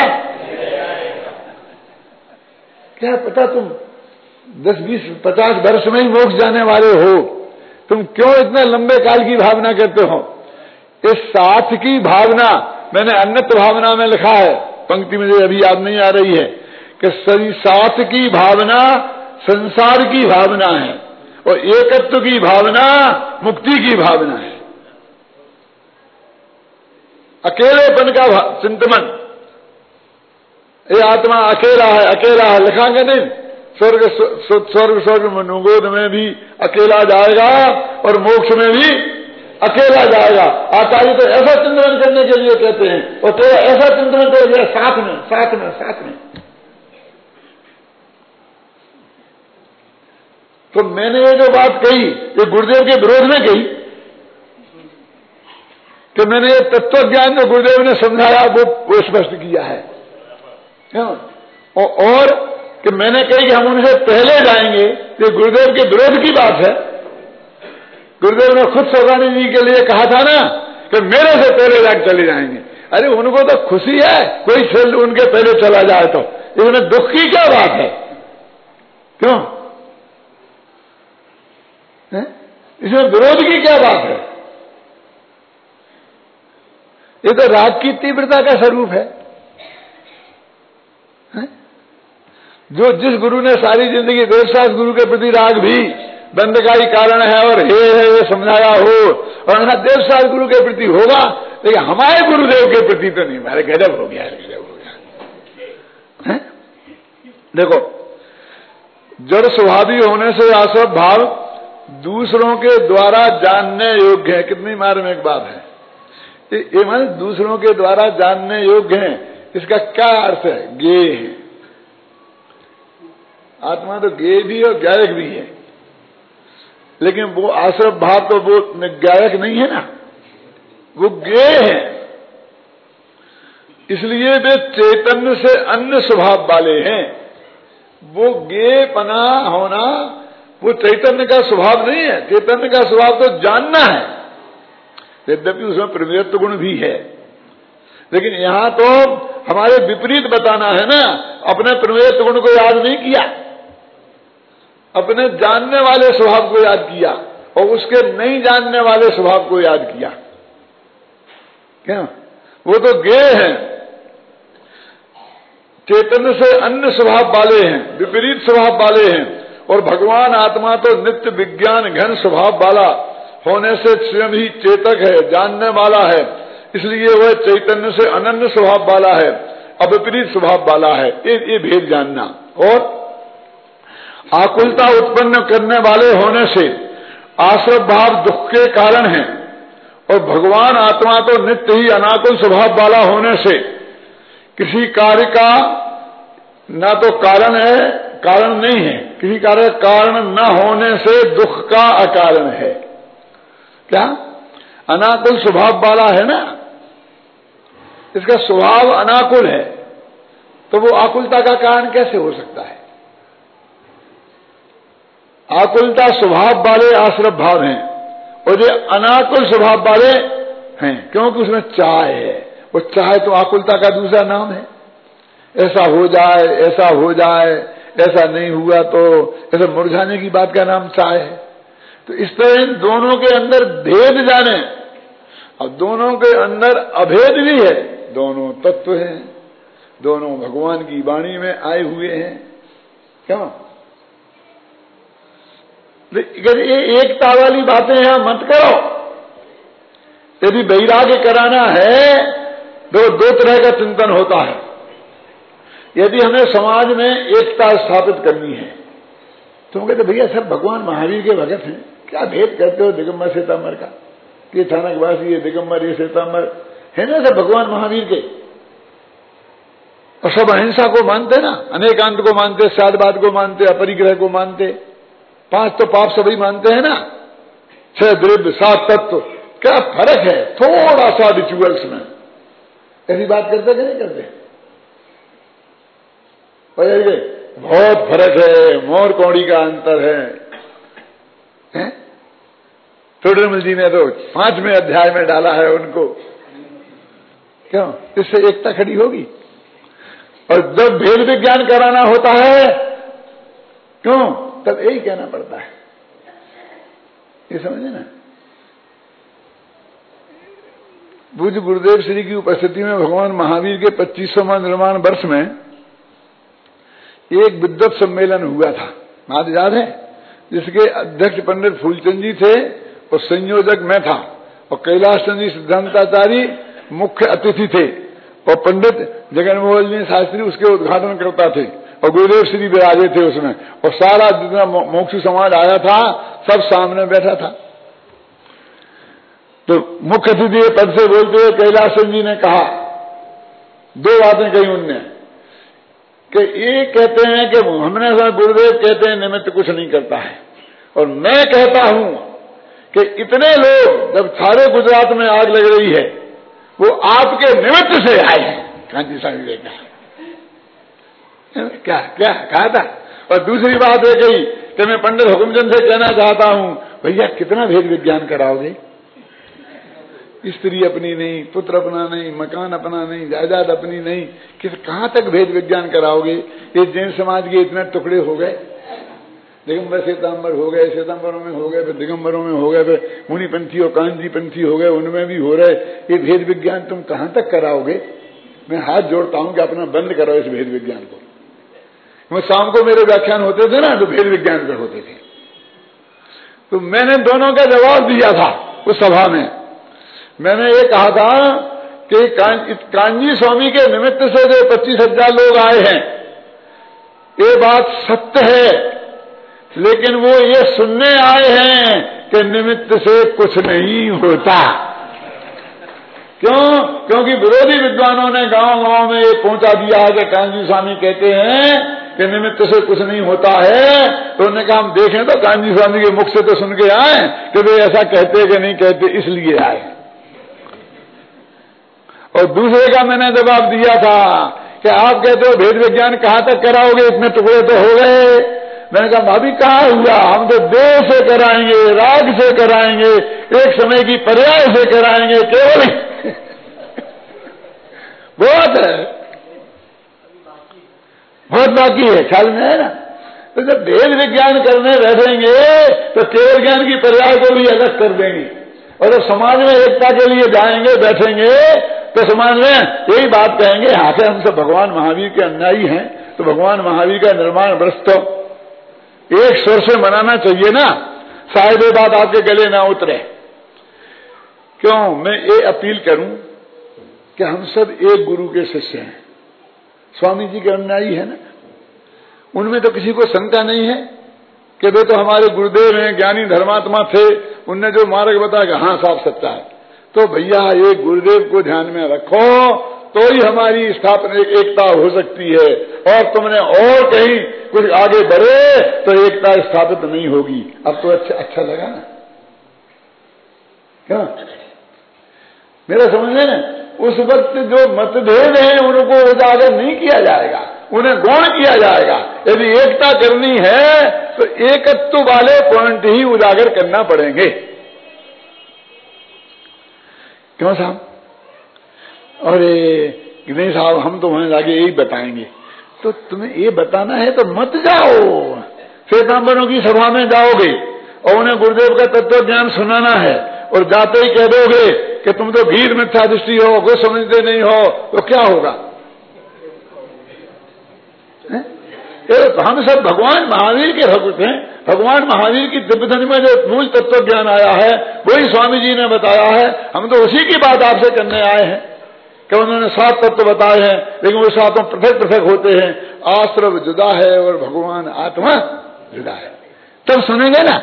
A: क्या पता तुम दस बीस पचास वर्ष में ही मोक्ष जाने वाले हो, तुम क्यों इतने लंबे काल की भावना करते हो? इस साथ की भावना मैंने अन्यत्र भावना में लिखा है, पंक्ति मुझे अभी याद नहीं आ रही है, कि सही साथ की भावना संसार की भावना है और एकत्व की भावना मुक्ति की भावना है। अकेलेपन का चिंतन, ये आत्मा अकेला है, अकेला है, लिखांगे नहीं, स्वर्ग स्वर्ग स्वर्ग मनुगोद में भी अकेला जाएगा और मोक्ष में भी अकेला जाएगा। आचार्य तो ऐसा चिंतन करने के लिए कहते हैं, और तो ऐसा चिंतन कर लिया साथ में साथ में साथ में। तो मैंने ये जो बात कही, ये गुरुदेव के विरोध में कही कि मैंने ये तत्व ज्ञान जो गुरुदेव ने समझाया वो, वो स्पष्ट किया है। और, और कि मैंने कही कि हम उनसे पहले जाएंगे, ये गुरुदेव के विरोध की बात है। गुरुदेव ने खुद सौगानी जी के लिए कहा था ना कि मेरे से पहले जाकर चले जाएंगे। अरे उनको तो खुशी है कोई छेल उनके पहले चला जाए, तो इसमें दुख की क्या बात है? क्यों? है? इसमें विरोध की क्या बात है? ये तो राग की तीव्रता का स्वरूप है। है? जो जिस गुरु ने सारी जिंदगी देवशास्त्र गुरु के प्रति राग भी बंद का ही कारण है और हे है ये समझाया हो, और ना देवशास्त्र गुरु के प्रति होगा, लेकिन हमारे गुरुदेव के प्रति तो नहीं। हमारे गजब हो गया, गजब हो गया। है? देखो, जड़ स्वभावी होने से आसव भाव दूसरों के द्वारा जानने योग्य है। कितनी मार्मिक बात है ये, मान दूसरों के द्वारा जानने योग्य है। इसका क्या अर्थ है? गे है। आत्मा तो गे भी और गायक भी है, लेकिन वो आश्रम भाव तो वो गायक नहीं है ना, वो गे है। इसलिए वे चैतन्य से अन्य स्वभाव वाले हैं। वो गे पना होना वो चैतन्य का स्वभाव नहीं है। चैतन्य का स्वभाव तो जानना है, यद्यपि उसमें प्रमेयत्व गुण भी है, लेकिन यहां तो हमारे विपरीत बताना है ना। अपने प्रमेयत्व गुण को याद नहीं किया, अपने जानने वाले स्वभाव को याद किया और उसके नहीं जानने वाले स्वभाव को याद किया। क्या? वो तो गे हैं, चैतन्य से अन्य स्वभाव वाले हैं, विपरीत स्वभाव वाले हैं। और भगवान आत्मा तो नित्य विज्ञान घन स्वभाव वाला होने से स्वयं ही चेतक है, जानने वाला है, इसलिए वह चैतन्य से अनन्य स्वभाव वाला है, अविपरीत स्वभाव वाला है। ये, ये भेद जानना। और आकुलता उत्पन्न करने वाले होने से आश्रय भाव दुख के कारण है, और भगवान आत्मा तो नित्य ही अनाकुल स्वभाव वाला होने से किसी कार्य का ना तो कारण है, कारण नहीं है, किसी कार्य का कारण न होने से दुख का अकारण है। क्या? अनाकुल स्वभाव वाला है ना, इसका स्वभाव अनाकुल है, तो वो आकुलता का कारण कैसे हो सकता है? आकुलता स्वभाव वाले आश्रय भाव हैं, और ये अनाकुल स्वभाव वाले हैं, क्योंकि उसमें चाह है। वो चाह तो आकुलता का दूसरा नाम है। ऐसा हो जाए, ऐसा हो जाए, ऐसा नहीं हुआ तो ऐसा मुरझाने की बात का नाम चाह है। तो इस तरह इन दोनों के अंदर भेद जाने, और दोनों के अंदर अभेद भी है, दोनों तत्व हैं, दोनों भगवान की वाणी में आए हुए हैं। क्यों? अगर ये एकता वाली बातें यहां मत करो। यदि वैराग्य कराना है तो दो तरह का चिंतन होता है। यदि हमें समाज में एकता स्थापित करनी है तो हम कहते भैया सब भगवान महावीर के भगत हैं, क्या भेद करते हो दिगंबर श्वेतांबर का? ये चाणक्यवासी, ये दिगंबर, ये श्वेतांबर है ना, सब भगवान महावीर के। और सब अहिंसा को मानते ना, अनेकांत को मानते, साधवाद को मानते, अपरिग्रह को मानते, पांच तो पाप सभी मानते हैं ना, छह द्रव्य, सात तत्व। क्या फर्क है थोड़ा सा रिचुअल्स में? ऐसी बात करते कि नहीं करते? बहुत फर्क है, मोर कौड़ी का अंतर है, है? तोडरमल जी ने तो पांचवें अध्याय में डाला है उनको। क्यों? इससे एकता खड़ी होगी। और जब भेद विज्ञान कराना होता है, क्यों? तब यही कहना पड़ता है। ये समझे ना? पूज्य गुरुदेव श्री की उपस्थिति में भगवान महावीर के पच्चीसवां निर्माण वर्ष में एक विद्वत सम्मेलन हुआ था, बात याद है? जिसके अध्यक्ष पंडित फूलचंद जी थे और संयोजक मैं था, और कैलाश चंद्र जी सिद्धांताचार्य मुख्य अतिथि थे, और पंडित जगन्मोहन जी शास्त्री उसके उद्घाटन करता थे, और गुरुदेव श्री विराजे थे उसमें, और सारा जितना मोक्षी समाज आया था सब सामने बैठा था। तो मुख्य अतिथि पद से बोलते हुए कैलाश चंद्र जी ने कहा, दो बातें कही उनने, कि ये कहते हैं कि हमने गुरुदेव कहते हैं निमित्त कुछ नहीं करता है, और मैं कहता हूं कि इतने लोग जब सारे गुजरात में आग लग रही है वो आपके निमित्त से आए हैं। कांची स्वामी ने कहा, क्या क्या कहा था? और दूसरी बात है कही कि मैं पंडित हुकुमचंद से कहना चाहता हूं, भैया कितना भेद विज्ञान कराओगे? स्त्री अपनी नहीं, पुत्र अपना नहीं, मकान अपना नहीं, जायदाद अपनी नहीं, किस कहां तक भेद विज्ञान कराओगे? ये जैन समाज के इतने टुकड़े हो गए, दिगंबर श्वेतांबर हो गए, श्वेतांबरों में हो गए, फिर दिगंबरों में हो गए, फिर मुनिपंथी और कांजी पंथी हो गए, उनमें भी हो रहे। ये भेद विज्ञान तुम कहां तक कराओगे? मैं हाथ जोड़ता हूं कि अपना बंद करो इस भेद विज्ञान को। मैं शाम को मेरे व्याख्यान होते थे ना, तो भेद विज्ञान पे होते थे, तो मैंने दोनों का जवाब दिया था उस सभा में। मैंने ये कहा था कि कांजी स्वामी के निमित्त से जो पच्चीस हजार लोग आए हैं, ये बात सत्य है, लेकिन वो ये सुनने आए हैं कि निमित्त से कुछ नहीं होता। क्यों? क्योंकि विरोधी विद्वानों ने गांव गांव में ये पहुंचा दिया है कि कांजी स्वामी कहते हैं कि निमित्त से कुछ नहीं होता है। तो उन्होंने कहा हम देखें तो कांजी स्वामी के मुख से तो सुन के आए कि वे ऐसा कहते कि नहीं कहते, इसलिए आए। और दूसरे का मैंने जवाब दिया था कि आप कहते हो भेद विज्ञान कहां तक कराओगे, इतने टुकड़े तो हो गए। मैंने कहा अभी कहाँ हुआ, हम तो देह से कराएंगे, राग से कराएंगे, एक समय की पर्याय से कराएंगे, केवल बहुत है, बहुत बाकी है, ख्याल में है ना? तो जब भेद विज्ञान करने बैठेंगे तो केवल ज्ञान की पर्याय को भी अलग कर देंगे, और जब समाज में एकता के लिए जाएंगे बैठेंगे तो समाज में यही बात कहेंगे, हाँ के हम सब भगवान महावीर के अनुयायी हैं, तो भगवान महावीर का निर्माण वर्ष तो एक स्वर से मनाना चाहिए ना। शायद ये बात आपके गले ना उतरे। क्यों? मैं ये अपील करूं कि हम सब एक गुरु के शिष्य हैं, स्वामी जी के अनुयायी है ना, उनमें तो किसी को शंका नहीं है कि वे तो हमारे गुरुदेव हैं, ज्ञानी धर्मात्मा थे, उनने जो मार्ग बताया हाँ साफ सच्चा है। तो भैया ये गुरुदेव को ध्यान में रखो तो ही हमारी स्थापना एकता हो सकती है, और तुमने और कहीं कुछ आगे बढ़े तो एकता स्थापित नहीं होगी। अब तो अच्छा अच्छा लगा ना, क्या मेरा समझ है? उस वक्त जो मतभेद हैं उनको उजागर नहीं किया जाएगा, उन्हें गौण किया जाएगा। यदि एकता करनी है तो एकत्व वाले पॉइंट ही उजागर करना पड़ेंगे। क्यों साहब? अरे नहीं साहब, हम तो वहां जाके यही बताएंगे। तो तुम्हें ये बताना है तो मत जाओ, श्वेतांबरों की सभा में जाओगे और उन्हें गुरुदेव का तत्व ज्ञान सुनाना है और जाते ही कह दोगे कि तुम तो भीड़ मिथ्या दृष्टि हो, कुछ समझते नहीं हो, तो क्या होगा? तो हम सब भगवान महावीर के भक्त हैं। भगवान महावीर की दिव्य धनी में जो मूल तत्व ज्ञान आया है वही स्वामी जी ने बताया है। हम तो उसी की बात आपसे करने आए हैं कि उन्होंने सात तत्व बताए हैं, लेकिन वो सातों पृथक पृथक होते हैं। आश्रव जुदा है और भगवान आत्मा जुदा है। तब सुनेंगे ना,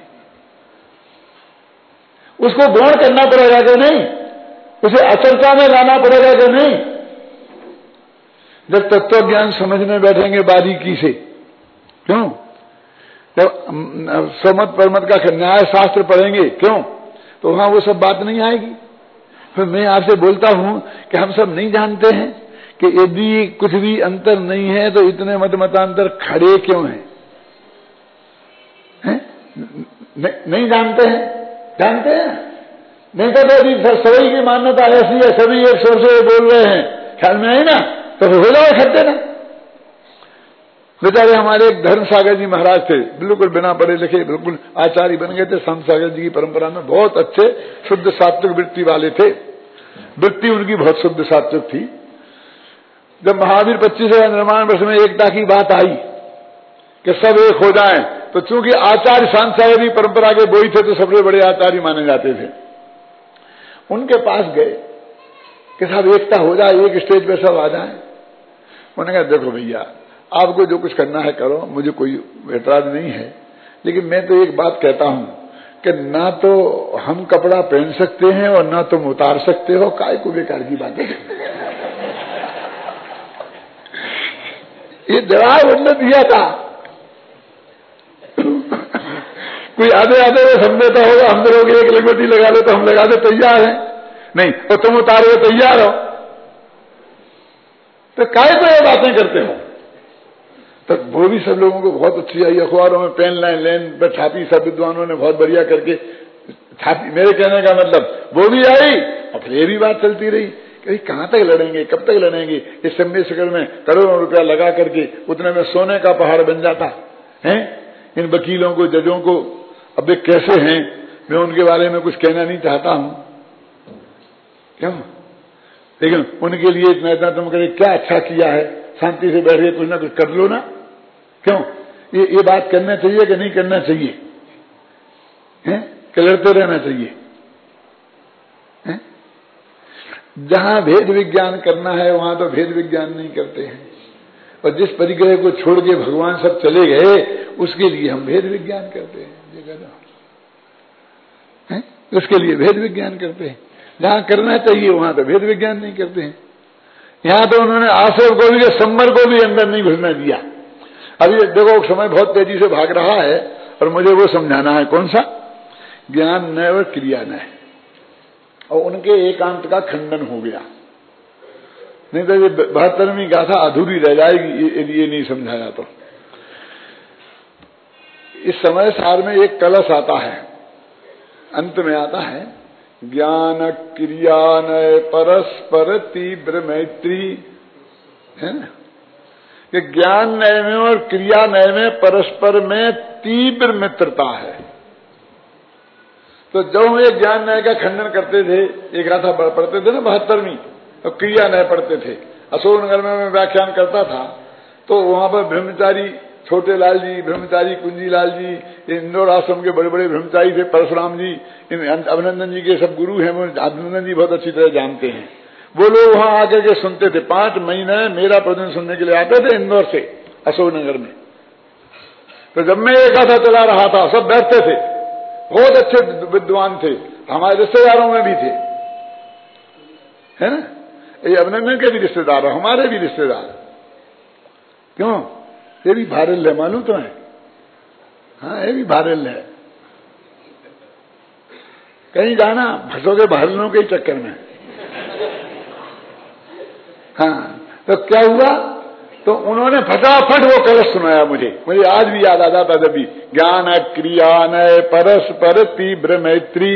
A: उसको गौण करना पड़ेगा कि नहीं, उसे अचर्चा में लाना पड़ेगा कि नहीं। जब तत्व ज्ञान समझने बैठेंगे बारीकी से, क्यों? जब स्वमत परमत का न्याय शास्त्र पढ़ेंगे, क्यों? तो वहां वो सब बात नहीं आएगी। फिर मैं आपसे बोलता हूं कि हम सब नहीं जानते हैं कि यदि कुछ भी अंतर नहीं है तो इतने मत मतांतर खड़े क्यों हैं? है? नहीं जानते हैं? जानते हैं? नहीं तो सभी की मान्यता ऐसी है, सभी एक स्वर से बोल रहे हैं, ख्याल में आई ना, तो हो जाओ खड़े ना। बेचारे हमारे एक धर्म सागर जी महाराज थे, बिल्कुल बिना पढ़े लिखे, बिल्कुल आचार्य बन गए थे। संत सागर जी की परंपरा में बहुत अच्छे शुद्ध सात्विक वृत्ति वाले थे, वृत्ति उनकी बहुत शुद्ध सात्विक थी। जब महावीर पच्चीसवें निर्माण वर्ष में एकता की बात आई कि सब एक हो जाएं, तो चूंकि आचार्य संत सागर जी परंपरा के बोई थे तो सबसे बड़े आचार्य माने जाते थे। उनके पास गए कि साहब एकता हो जाए, एक स्टेज पे सब आ जाए। उन्होंने कहा देखो भैया, आपको जो कुछ करना है करो, मुझे कोई एतराज नहीं है, लेकिन मैं तो एक बात कहता हूं कि ना तो हम कपड़ा पहन सकते हैं और ना तुम उतार सकते हो, काय को बेकार की बात है। ये जवाब उन्होंने दिया था। कोई आधे आधे में समझता होगा, हम लोग एक लंगोटी लगा लो तो हम लगा दे तैयार हैं, नहीं तो तुम उतारो तैयार हो, तो काय को ये बातें करते हो? तो वो भी सब लोगों को बहुत अच्छी आई, अखबारों में पेन लाइन लेन पर छापी, सब विद्वानों ने बहुत बढ़िया करके छापी। मेरे कहने का मतलब वो भी आई और फिर ये भी बात चलती रही कि कहां तक लड़ेंगे, कब तक लड़ेंगे। इस सम्मेलन शिखर में करोड़ों रुपया लगा करके उतने में सोने का पहाड़ बन जाता है। इन वकीलों को, जजों को, अब वे कैसे हैं मैं उनके बारे में कुछ कहना नहीं चाहता हूं, क्यों? लेकिन उनके लिए इतना इतना तुम करें, क्या अच्छा किया है, शांति से बैठ के कुछ ना कुछ कर लो ना, क्यों? ये ये बात करना चाहिए कि नहीं करना चाहिए? हैं कि लड़ते रहना चाहिए? हैं? जहां भेद विज्ञान करना है वहां तो भेद विज्ञान नहीं करते हैं, और जिस परिग्रह को छोड़ के भगवान सब चले गए उसके लिए हम भेद विज्ञान करते हैं। है? उसके लिए भेद विज्ञान करते हैं। जहां करना चाहिए वहां तो भेद विज्ञान नहीं करते हैं। यहां तो उन्होंने आश्रम को भी, संबर को भी अंदर नहीं घुसने दिया। अभी देखो समय बहुत तेजी से भाग रहा है और मुझे वो समझाना है, कौन सा? ज्ञान नय और क्रिया नय, और उनके एकांत का खंडन हो गया। नहीं तो ये बहत्तरवीं गाथा अधूरी रह जाएगी यदि ये नहीं समझाया तो। इस समय सार में एक कलश आता है, अंत में आता है ज्ञान क्रिया नय परस्पर तीव्र मैत्री, है ना? कि ज्ञान नय में और क्रिया नय में परस्पर में तीव्र मित्रता है। तो जब हम एक ज्ञान नय का खंडन करते थे, एक गाथा पढ़ते थे ना बहत्तरवीं, तो क्रिया नय पढ़ते थे। अशोकनगर में मैं व्याख्यान करता था तो वहां पर ब्रह्मचारी छोटे लाल जी ब्रह्मचारी, कुंजी लाल जी, इंदौर आश्रम के बड़े बड़े ब्रह्मचारी थे, परशुराम जी, इन अभिनंदन जी के सब गुरु हैं, वो अभिनंदन जी बहुत अच्छी तरह जानते हैं। वो लोग वहां आकर के सुनते थे, पांच महीने मेरा प्रवचन सुनने के लिए आते थे इंदौर से अशोकनगर में। तो जब मैं एक कथा चला रहा था सब बैठते थे, बहुत अच्छे विद्वान थे, हमारे रिश्तेदारों में भी थे, है ना, ये अभिनंदन के भी रिश्तेदार, हमारे भी रिश्तेदार। क्यों? ये भी भारल है, मालूम तो है। हाँ, ये भी भारल है। कहीं जाना फंसोगे भारलों के चक्कर में। हाँ, तो क्या हुआ, तो उन्होंने फटाफट वो कलश सुनाया मुझे, मुझे आज भी याद आ जाता जब भी, ज्ञान क्रिया नय परस्पर तीव्र मैत्री,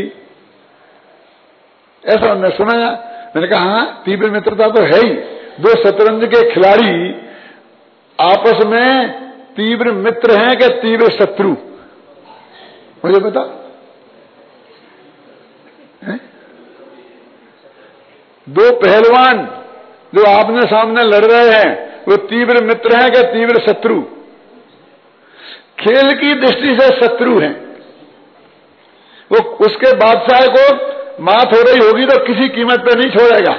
A: ऐसा उन्होंने सुनाया। मैंने कहा हाँ, तीव्र मित्रता तो है ही, दो शतरंज के खिलाड़ी आपस में तीव्र मित्र हैं कि तीव्र शत्रु, मुझे बता। है? दो पहलवान जो आपने सामने लड़ रहे हैं वो तीव्र मित्र हैं कि तीव्र शत्रु? खेल की दृष्टि से शत्रु हैं। वो उसके बादशाह को मात हो रही होगी तो किसी कीमत पे नहीं छोड़ेगा।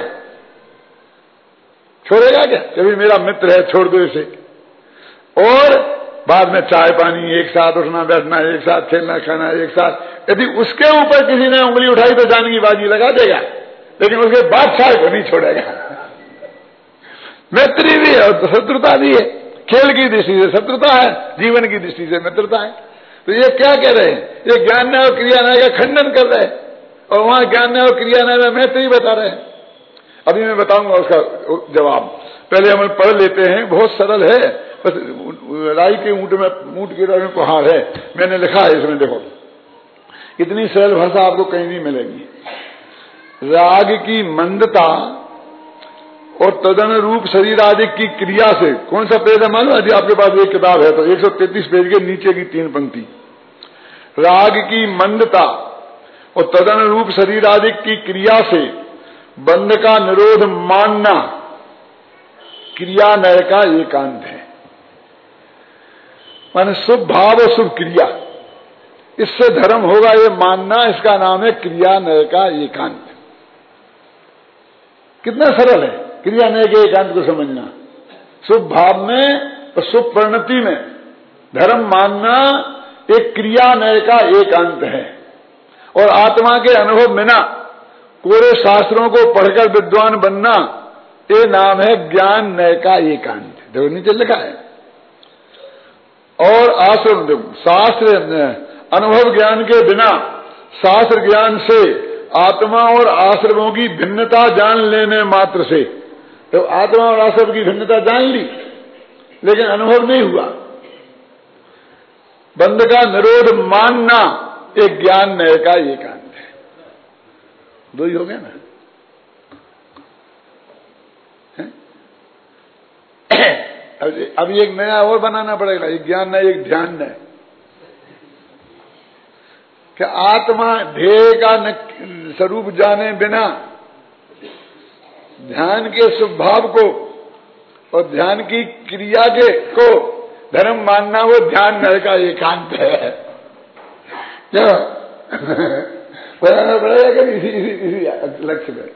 A: छोड़ेगा क्या? कभी मेरा मित्र है छोड़ दो इसे। और बाद में चाय पानी एक साथ, उठना बैठना एक साथ, खेलना खाना एक साथ। यदि उसके ऊपर किसी ने उंगली उठाई तो जान की बाजी लगा देगा, लेकिन उसके बादशाह को नहीं छोड़ेगा। मैत्री भी है और शत्रुता भी है। खेल की दृष्टि से शत्रुता है, जीवन की दृष्टि से मित्रता है। तो ये क्या कह रहे हैं? ये ज्ञान न्याय और क्रिया न्याय का खंडन कर रहे हैं, और वहां ज्ञान न्याय और क्रिया न्याय में मैत्री बता रहे हैं। अभी मैं बताऊंगा उसका जवाब, पहले हम पढ़ लेते हैं। बहुत सरल है, बस राई के ऊंट में ऊंट के रंग को हार है, मैंने लिखा है इसमें। देखो, इतनी सरल भाषा आपको कहीं नहीं मिलेगी। राग की मंदता और तदन रूप शरीर आदि की क्रिया से, कौन सा पेज है मालूम? यदि आपके पास एक किताब है तो एक सौ तैतीस पेज के नीचे की तीन पंक्ति। राग की मंदता और तदन रूप शरीर आदि की क्रिया से बंध का निरोध मानना क्रिया नय का एकांत है। माने शुभ भाव और शुभ क्रिया, इससे धर्म होगा ये मानना, इसका नाम है क्रिया नय का एकांत। कितना सरल है क्रिया नय के एकांत को समझना। शुभ भाव में और शुभ परिणति में धर्म मानना एक क्रिया नय का एकांत है। और आत्मा के अनुभव बिना पूरे शास्त्रों को पढ़कर विद्वान बनना, ये नाम है ज्ञान नय का एकांत। देखो नीचे लिखा है। और आश्रम, शास्त्र अनुभव ज्ञान के बिना शास्त्र ज्ञान से आत्मा और आश्रमों की भिन्नता जान लेने मात्र से, तो आत्मा और आश्रम की भिन्नता जान ली लेकिन अनुभव नहीं हुआ। बंध का निरोध मानना एक ज्ञान नय का एकांत है। दो ही हो गया ना। अब एक नया और बनाना पड़ेगा, एक ज्ञान नय एक ध्यान नय। कि आत्मा ध्येय का स्वरूप जाने बिना ध्यान के स्वभाव को और ध्यान की क्रिया के को धर्म मानना, वो ध्यान नय का एकांत है। क्या बताना पड़ेगा कि इसी इसी इसी लक्ष्य में।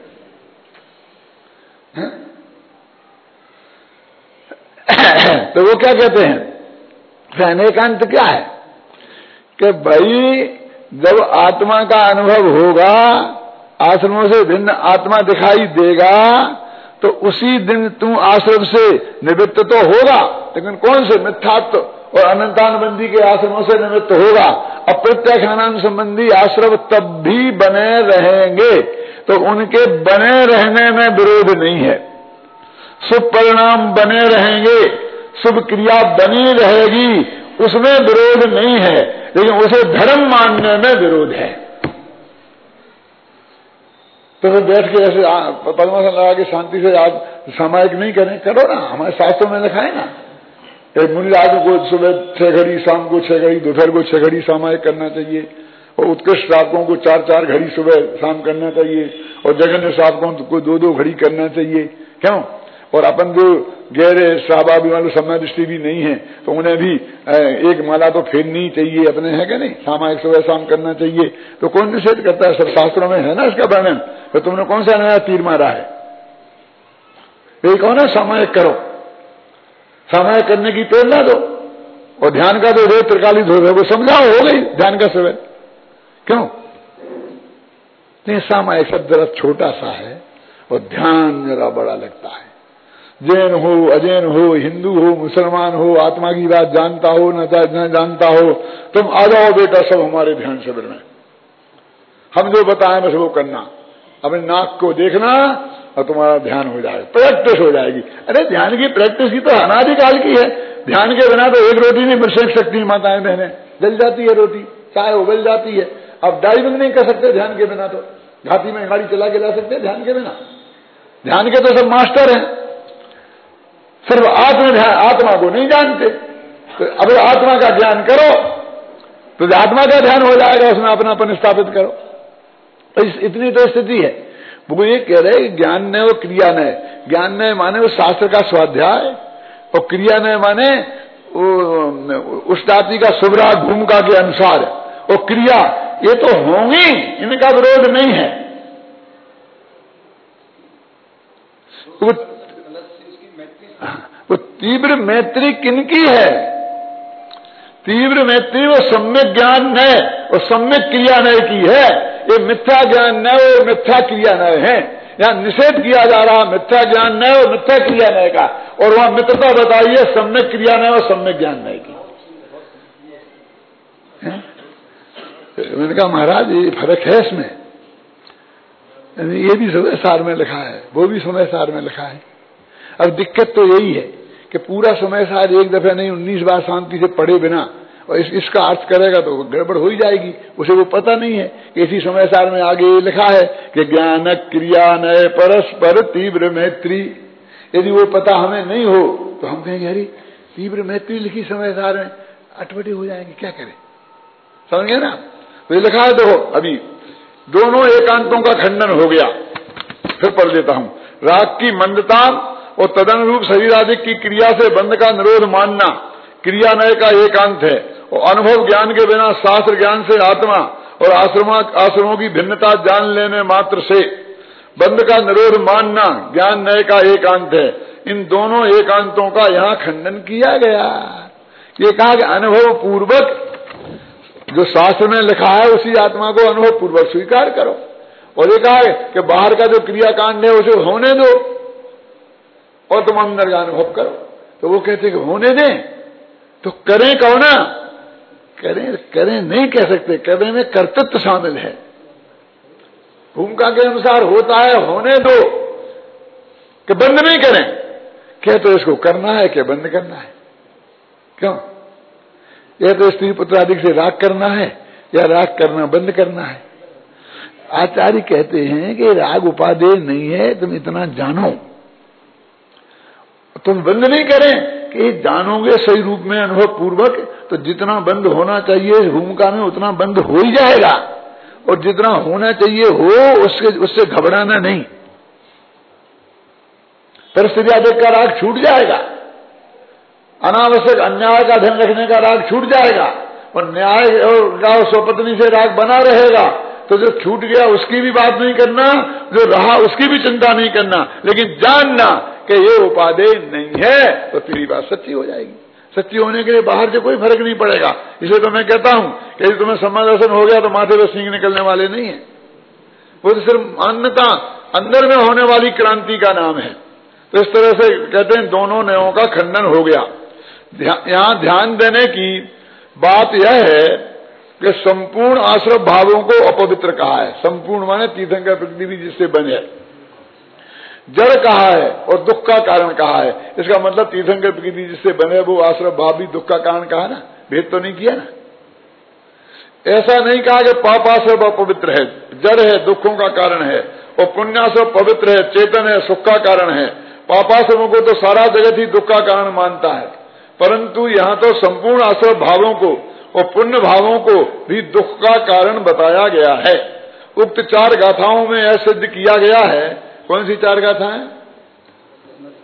A: तो वो क्या कहते हैं? अनेकांत क्या है? कि भाई जब आत्मा का अनुभव होगा, आश्रमों से भिन्न आत्मा दिखाई देगा, तो उसी दिन तू आश्रम से निवृत्त तो होगा, लेकिन कौन से? मिथ्यात्व और अनंतानुबंधी के आश्रमों से निवृत्त होगा। अप्रत्यक्षानंद संबंधी आश्रम तब भी बने रहेंगे, तो उनके बने रहने में विरोध नहीं है। शुभ परिणाम बने रहेंगे, शुभ क्रिया बनी रहेगी, उसमें विरोध नहीं है, लेकिन उसे धर्म मानने में विरोध है। तो फिर बैठ के ऐसे पद्मासन लगा के शांति से आज सामायिक नहीं करें, करो ना। हमारे शास्त्रों में लिखा है ना, एक मुनिराज को सुबह छह घड़ी, शाम को छह घड़ी, दोपहर को छह घड़ी सामायिक करना चाहिए, और उत्कृष्ट श्रावकों को चार चार घड़ी सुबह शाम करना चाहिए, और जघन्य श्रावकों को दो दो घड़ी करना चाहिए। क्यों? और अपन जो गहरे स्वाभाविक वाले समय दृष्टि भी नहीं है तो उन्हें भी एक माला तो फेरनी चाहिए अपने, है कि नहीं, सामायिक सुबह शाम करना चाहिए। तो कौन निषेध करता है? सब शास्त्रों में है ना इसका वर्णन। तो तुमने कौन सा नया तीर मारा है? यही कौन है सामायिक करो, सामायिक करने की प्रेरणा दो। और ध्यान का जो रेत त्रिकालित हो गया वो समझाओ, हो गई ध्यान का समय। क्यों नहीं? सामायिक शब्द जरा छोटा सा है और ध्यान जरा बड़ा लगता है। जैन हो, अजैन हो, हिंदू हो, मुसलमान हो, आत्मा की बात जानता हो न जानता हो, तुम आ जाओ बेटा सब हमारे ध्यान शिविर में। हम जो बताएं बस वो करना, अपने नाक को देखना और तुम्हारा ध्यान हो जाएगा, प्रैक्टिस हो जाएगी। अरे ध्यान की प्रैक्टिस की तो अनादिकाल की है। ध्यान के बिना तो एक रोटी नहीं सेक सकती माताएं बहनें, जल जाती है रोटी, चाय उबल जाती है। अब ड्राइविंग नहीं कर सकते ध्यान के बिना, तो घाटी में गाड़ी चला के ला सकते ध्यान के बिना? ध्यान के तो सब मास्टर हैं, सिर्फ आत्म ध्यान, आत्मा को नहीं जानते। तो अब आत्मा का ज्ञान करो तो आत्मा का ध्यान हो जाएगा, उसमें अपनापन स्थापित करो। तो इस, इतनी तो स्थिति है। वो ये कह रहे ज्ञान न और क्रिया न। ज्ञान न माने वो शास्त्र का स्वाध्याय, और क्रिया न माने उस जाति का सुभराग भूमिका के अनुसार। और क्रिया ये तो होंगी, इनका विरोध नहीं है। वो, वो तीव्र मैत्री किनकी है? तीव्र मैत्री वो सम्यक ज्ञान नय और सम्यक क्रिया नय की है। ये मिथ्या ज्ञान नय और मिथ्या क्रिया नय है। यहाँ निषेध किया जा रहा मिथ्या ज्ञान नय और मिथ्या क्रिया नय का, और वहां मित्रता बताइए सम्यक क्रिया नय और सम्यक ज्ञान नय की। मैंने कहा महाराज ये फर्क है इसमें, ये भी समय सार में लिखा है, वो भी समय सार में लिखा है। अब दिक्कत तो यही है कि पूरा समय सार एक दफे नहीं उन्नीस बार शांति से पढ़े बिना और इस, इसका अर्थ करेगा तो गड़बड़ हो ही जाएगी। उसे वो पता नहीं है कि इसी समय सार में आगे ये लिखा है कि ज्ञान क्रिया नय परस्पर तीव्र मैत्री। यदि वो पता हमें नहीं हो तो हम कहेंगे अरे तीव्र मैत्री लिखी समय सार में, अटपटी हो जाएंगे, क्या करें? समझ गए ना? तो ये लिखा है, देखो अभी दोनों एकांतों का खंडन हो गया। फिर पढ़ देता हूं। राग की मंदता और तदनुरूप शरीर आदि की क्रिया से बंध का निरोध मानना क्रिया नय का एकांत है। और अनुभव ज्ञान के बिना शास्त्र ज्ञान से आत्मा और आश्रमा आश्रमों की भिन्नता जान लेने मात्र से बंध का निरोध मानना ज्ञान नय का एकांत है। इन दोनों एकांतों का यहाँ खंडन किया गया। ये कहा कि अनुभव पूर्वक जो शास्त्र में लिखा है उसी आत्मा को अनुभव पूर्वक स्वीकार करो। और ये कहा कि बाहर का जो क्रियाकांड है उसे होने दो और तुम अंदर का अनुभव करो। तो वो कहते कि होने दें तो करें कहो ना, करें करें नहीं कह सकते, करने में कर्तृत्व शामिल है। भूमिका के अनुसार होता है, होने दो कि बंद नहीं करें। क्या तो इसको करना है कि बंद करना है? क्यों? यह तो स्त्री पुत्र आदि से राग करना है या राग करना बंद करना है? आचार्य कहते हैं कि राग उपादेय नहीं है, तुम इतना जानो, तुम बंद नहीं करें कि जानोगे सही रूप में अनुभव पूर्वक तो जितना बंद होना चाहिए इस भूमिका में उतना बंद हो ही जाएगा, और जितना होना चाहिए हो उसके उससे घबराना नहीं। परिस्थिति आदि का राग छूट जाएगा, अनावश्यक अन्याय का ध्यान रखने का राग छूट जाएगा, और न्याय का स्वपत्नी से राग बना रहेगा। तो जो छूट गया उसकी भी बात नहीं करना, जो रहा उसकी भी चिंता नहीं करना, लेकिन जानना कि ये उपादेय नहीं है, तो तेरी बात सच्ची हो जाएगी। सच्ची होने के लिए बाहर से कोई फर्क नहीं पड़ेगा। इसलिए तो मैं कहता हूं कि यदि तुम्हें समादर्शन हो गया तो माथे पे सींग निकलने वाले नहीं है, वो तो सिर्फ मान्यता अंदर में होने वाली क्रांति का नाम है। तो इस तरह से कहते हैं दोनों नयों का खंडन हो गया। यहां ध्यान देने की बात यह है कि संपूर्ण आश्रम भावों को अपवित्र कहा है। संपूर्ण माने तीर्थंकर प्रकृति भी जिससे बने, जड़ कहा है और दुख का कारण कहा है। इसका मतलब तीर्थंकर प्रकृति जिससे बने वो आश्रम भाव भी दुख का कारण कहा ना, भेद तो नहीं किया ना। ऐसा नहीं कहा कि पापाश्रम अपवित्र है, जड़ है, दुखों का कारण है, और पुण्याश्रम पवित्र है, चेतन है, सुख का कारण है। पापाश्रमों को तो सारा जगत ही दुख का कारण मानता है, परंतु यहाँ तो संपूर्ण आश्रम भावों को और पुण्य भावों को भी दुख का कारण बताया गया है। उक्त चार गाथाओं में यह सिद्ध किया गया है। कौन सी चार गाथाएं?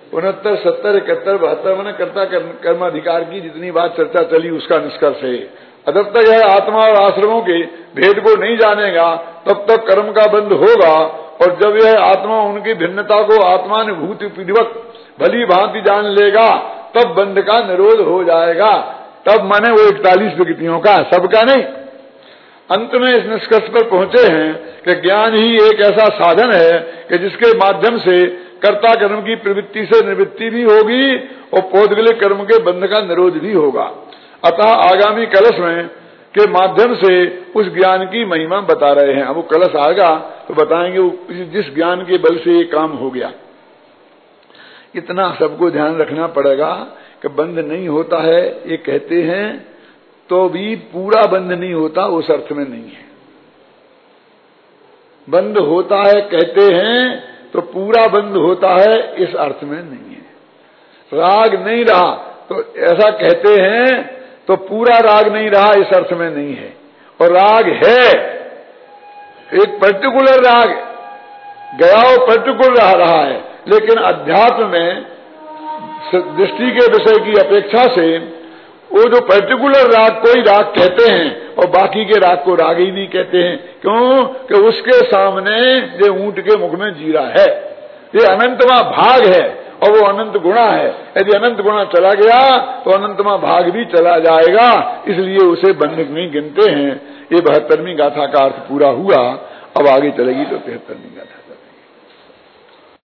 A: उनहत्तर सत्तर इकहत्तर बहत्तर मैंने कर्ता कर्माधिकार की जितनी बात चर्चा चली उसका निष्कर्ष है, जब तक यह आत्मा और आश्रमों के भेद को नहीं जानेगा तब तक कर्म का बंध होगा, और जब यह आत्मा उनकी भिन्नता को आत्मानुभूति पूर्वक भली भांति जान लेगा तब बंध का निरोध हो जाएगा। तब माने वो इकतालीस विकृतियों का, सबका नहीं। अंत में इस निष्कर्ष पर पहुंचे हैं कि ज्ञान ही एक ऐसा साधन है कि जिसके माध्यम से कर्ता कर्म की प्रवृत्ति से निवृत्ति भी होगी और पौद्गलिक कर्म के बंध का निरोध भी होगा। अतः आगामी कलश में के माध्यम से उस ज्ञान की महिमा बता रहे हैं। अब वो कलश आएगा तो बताएंगे जिस ज्ञान के बल से ये काम हो गया। इतना सबको ध्यान रखना पड़ेगा कि बंध नहीं होता है ये कहते हैं तो भी पूरा बंध नहीं होता, उस अर्थ में नहीं है। बंध होता है कहते हैं तो पूरा बंध होता है इस अर्थ में नहीं है। राग नहीं रहा तो ऐसा कहते हैं तो पूरा राग नहीं रहा इस अर्थ में नहीं है। और राग है एक पर्टिकुलर राग गया वो पर्टिकुलर रह रहा है, लेकिन अध्यात्म में दृष्टि के विषय की अपेक्षा से वो जो पर्टिकुलर राग कोई राग कहते हैं और बाकी के राग को राग ही नहीं कहते हैं। क्यों कि उसके सामने ये ऊंट के मुख में जीरा है, ये अनंतमा भाग है और वो अनंत गुणा है। यदि अनंत गुणा चला गया तो अनंतमा भाग भी चला जाएगा, इसलिए उसे बंध नहीं गिनते हैं। ये बहत्तरवीं गाथा का अर्थ पूरा हुआ। अब आगे चलेगी तो तिहत्तरवीं गाथा।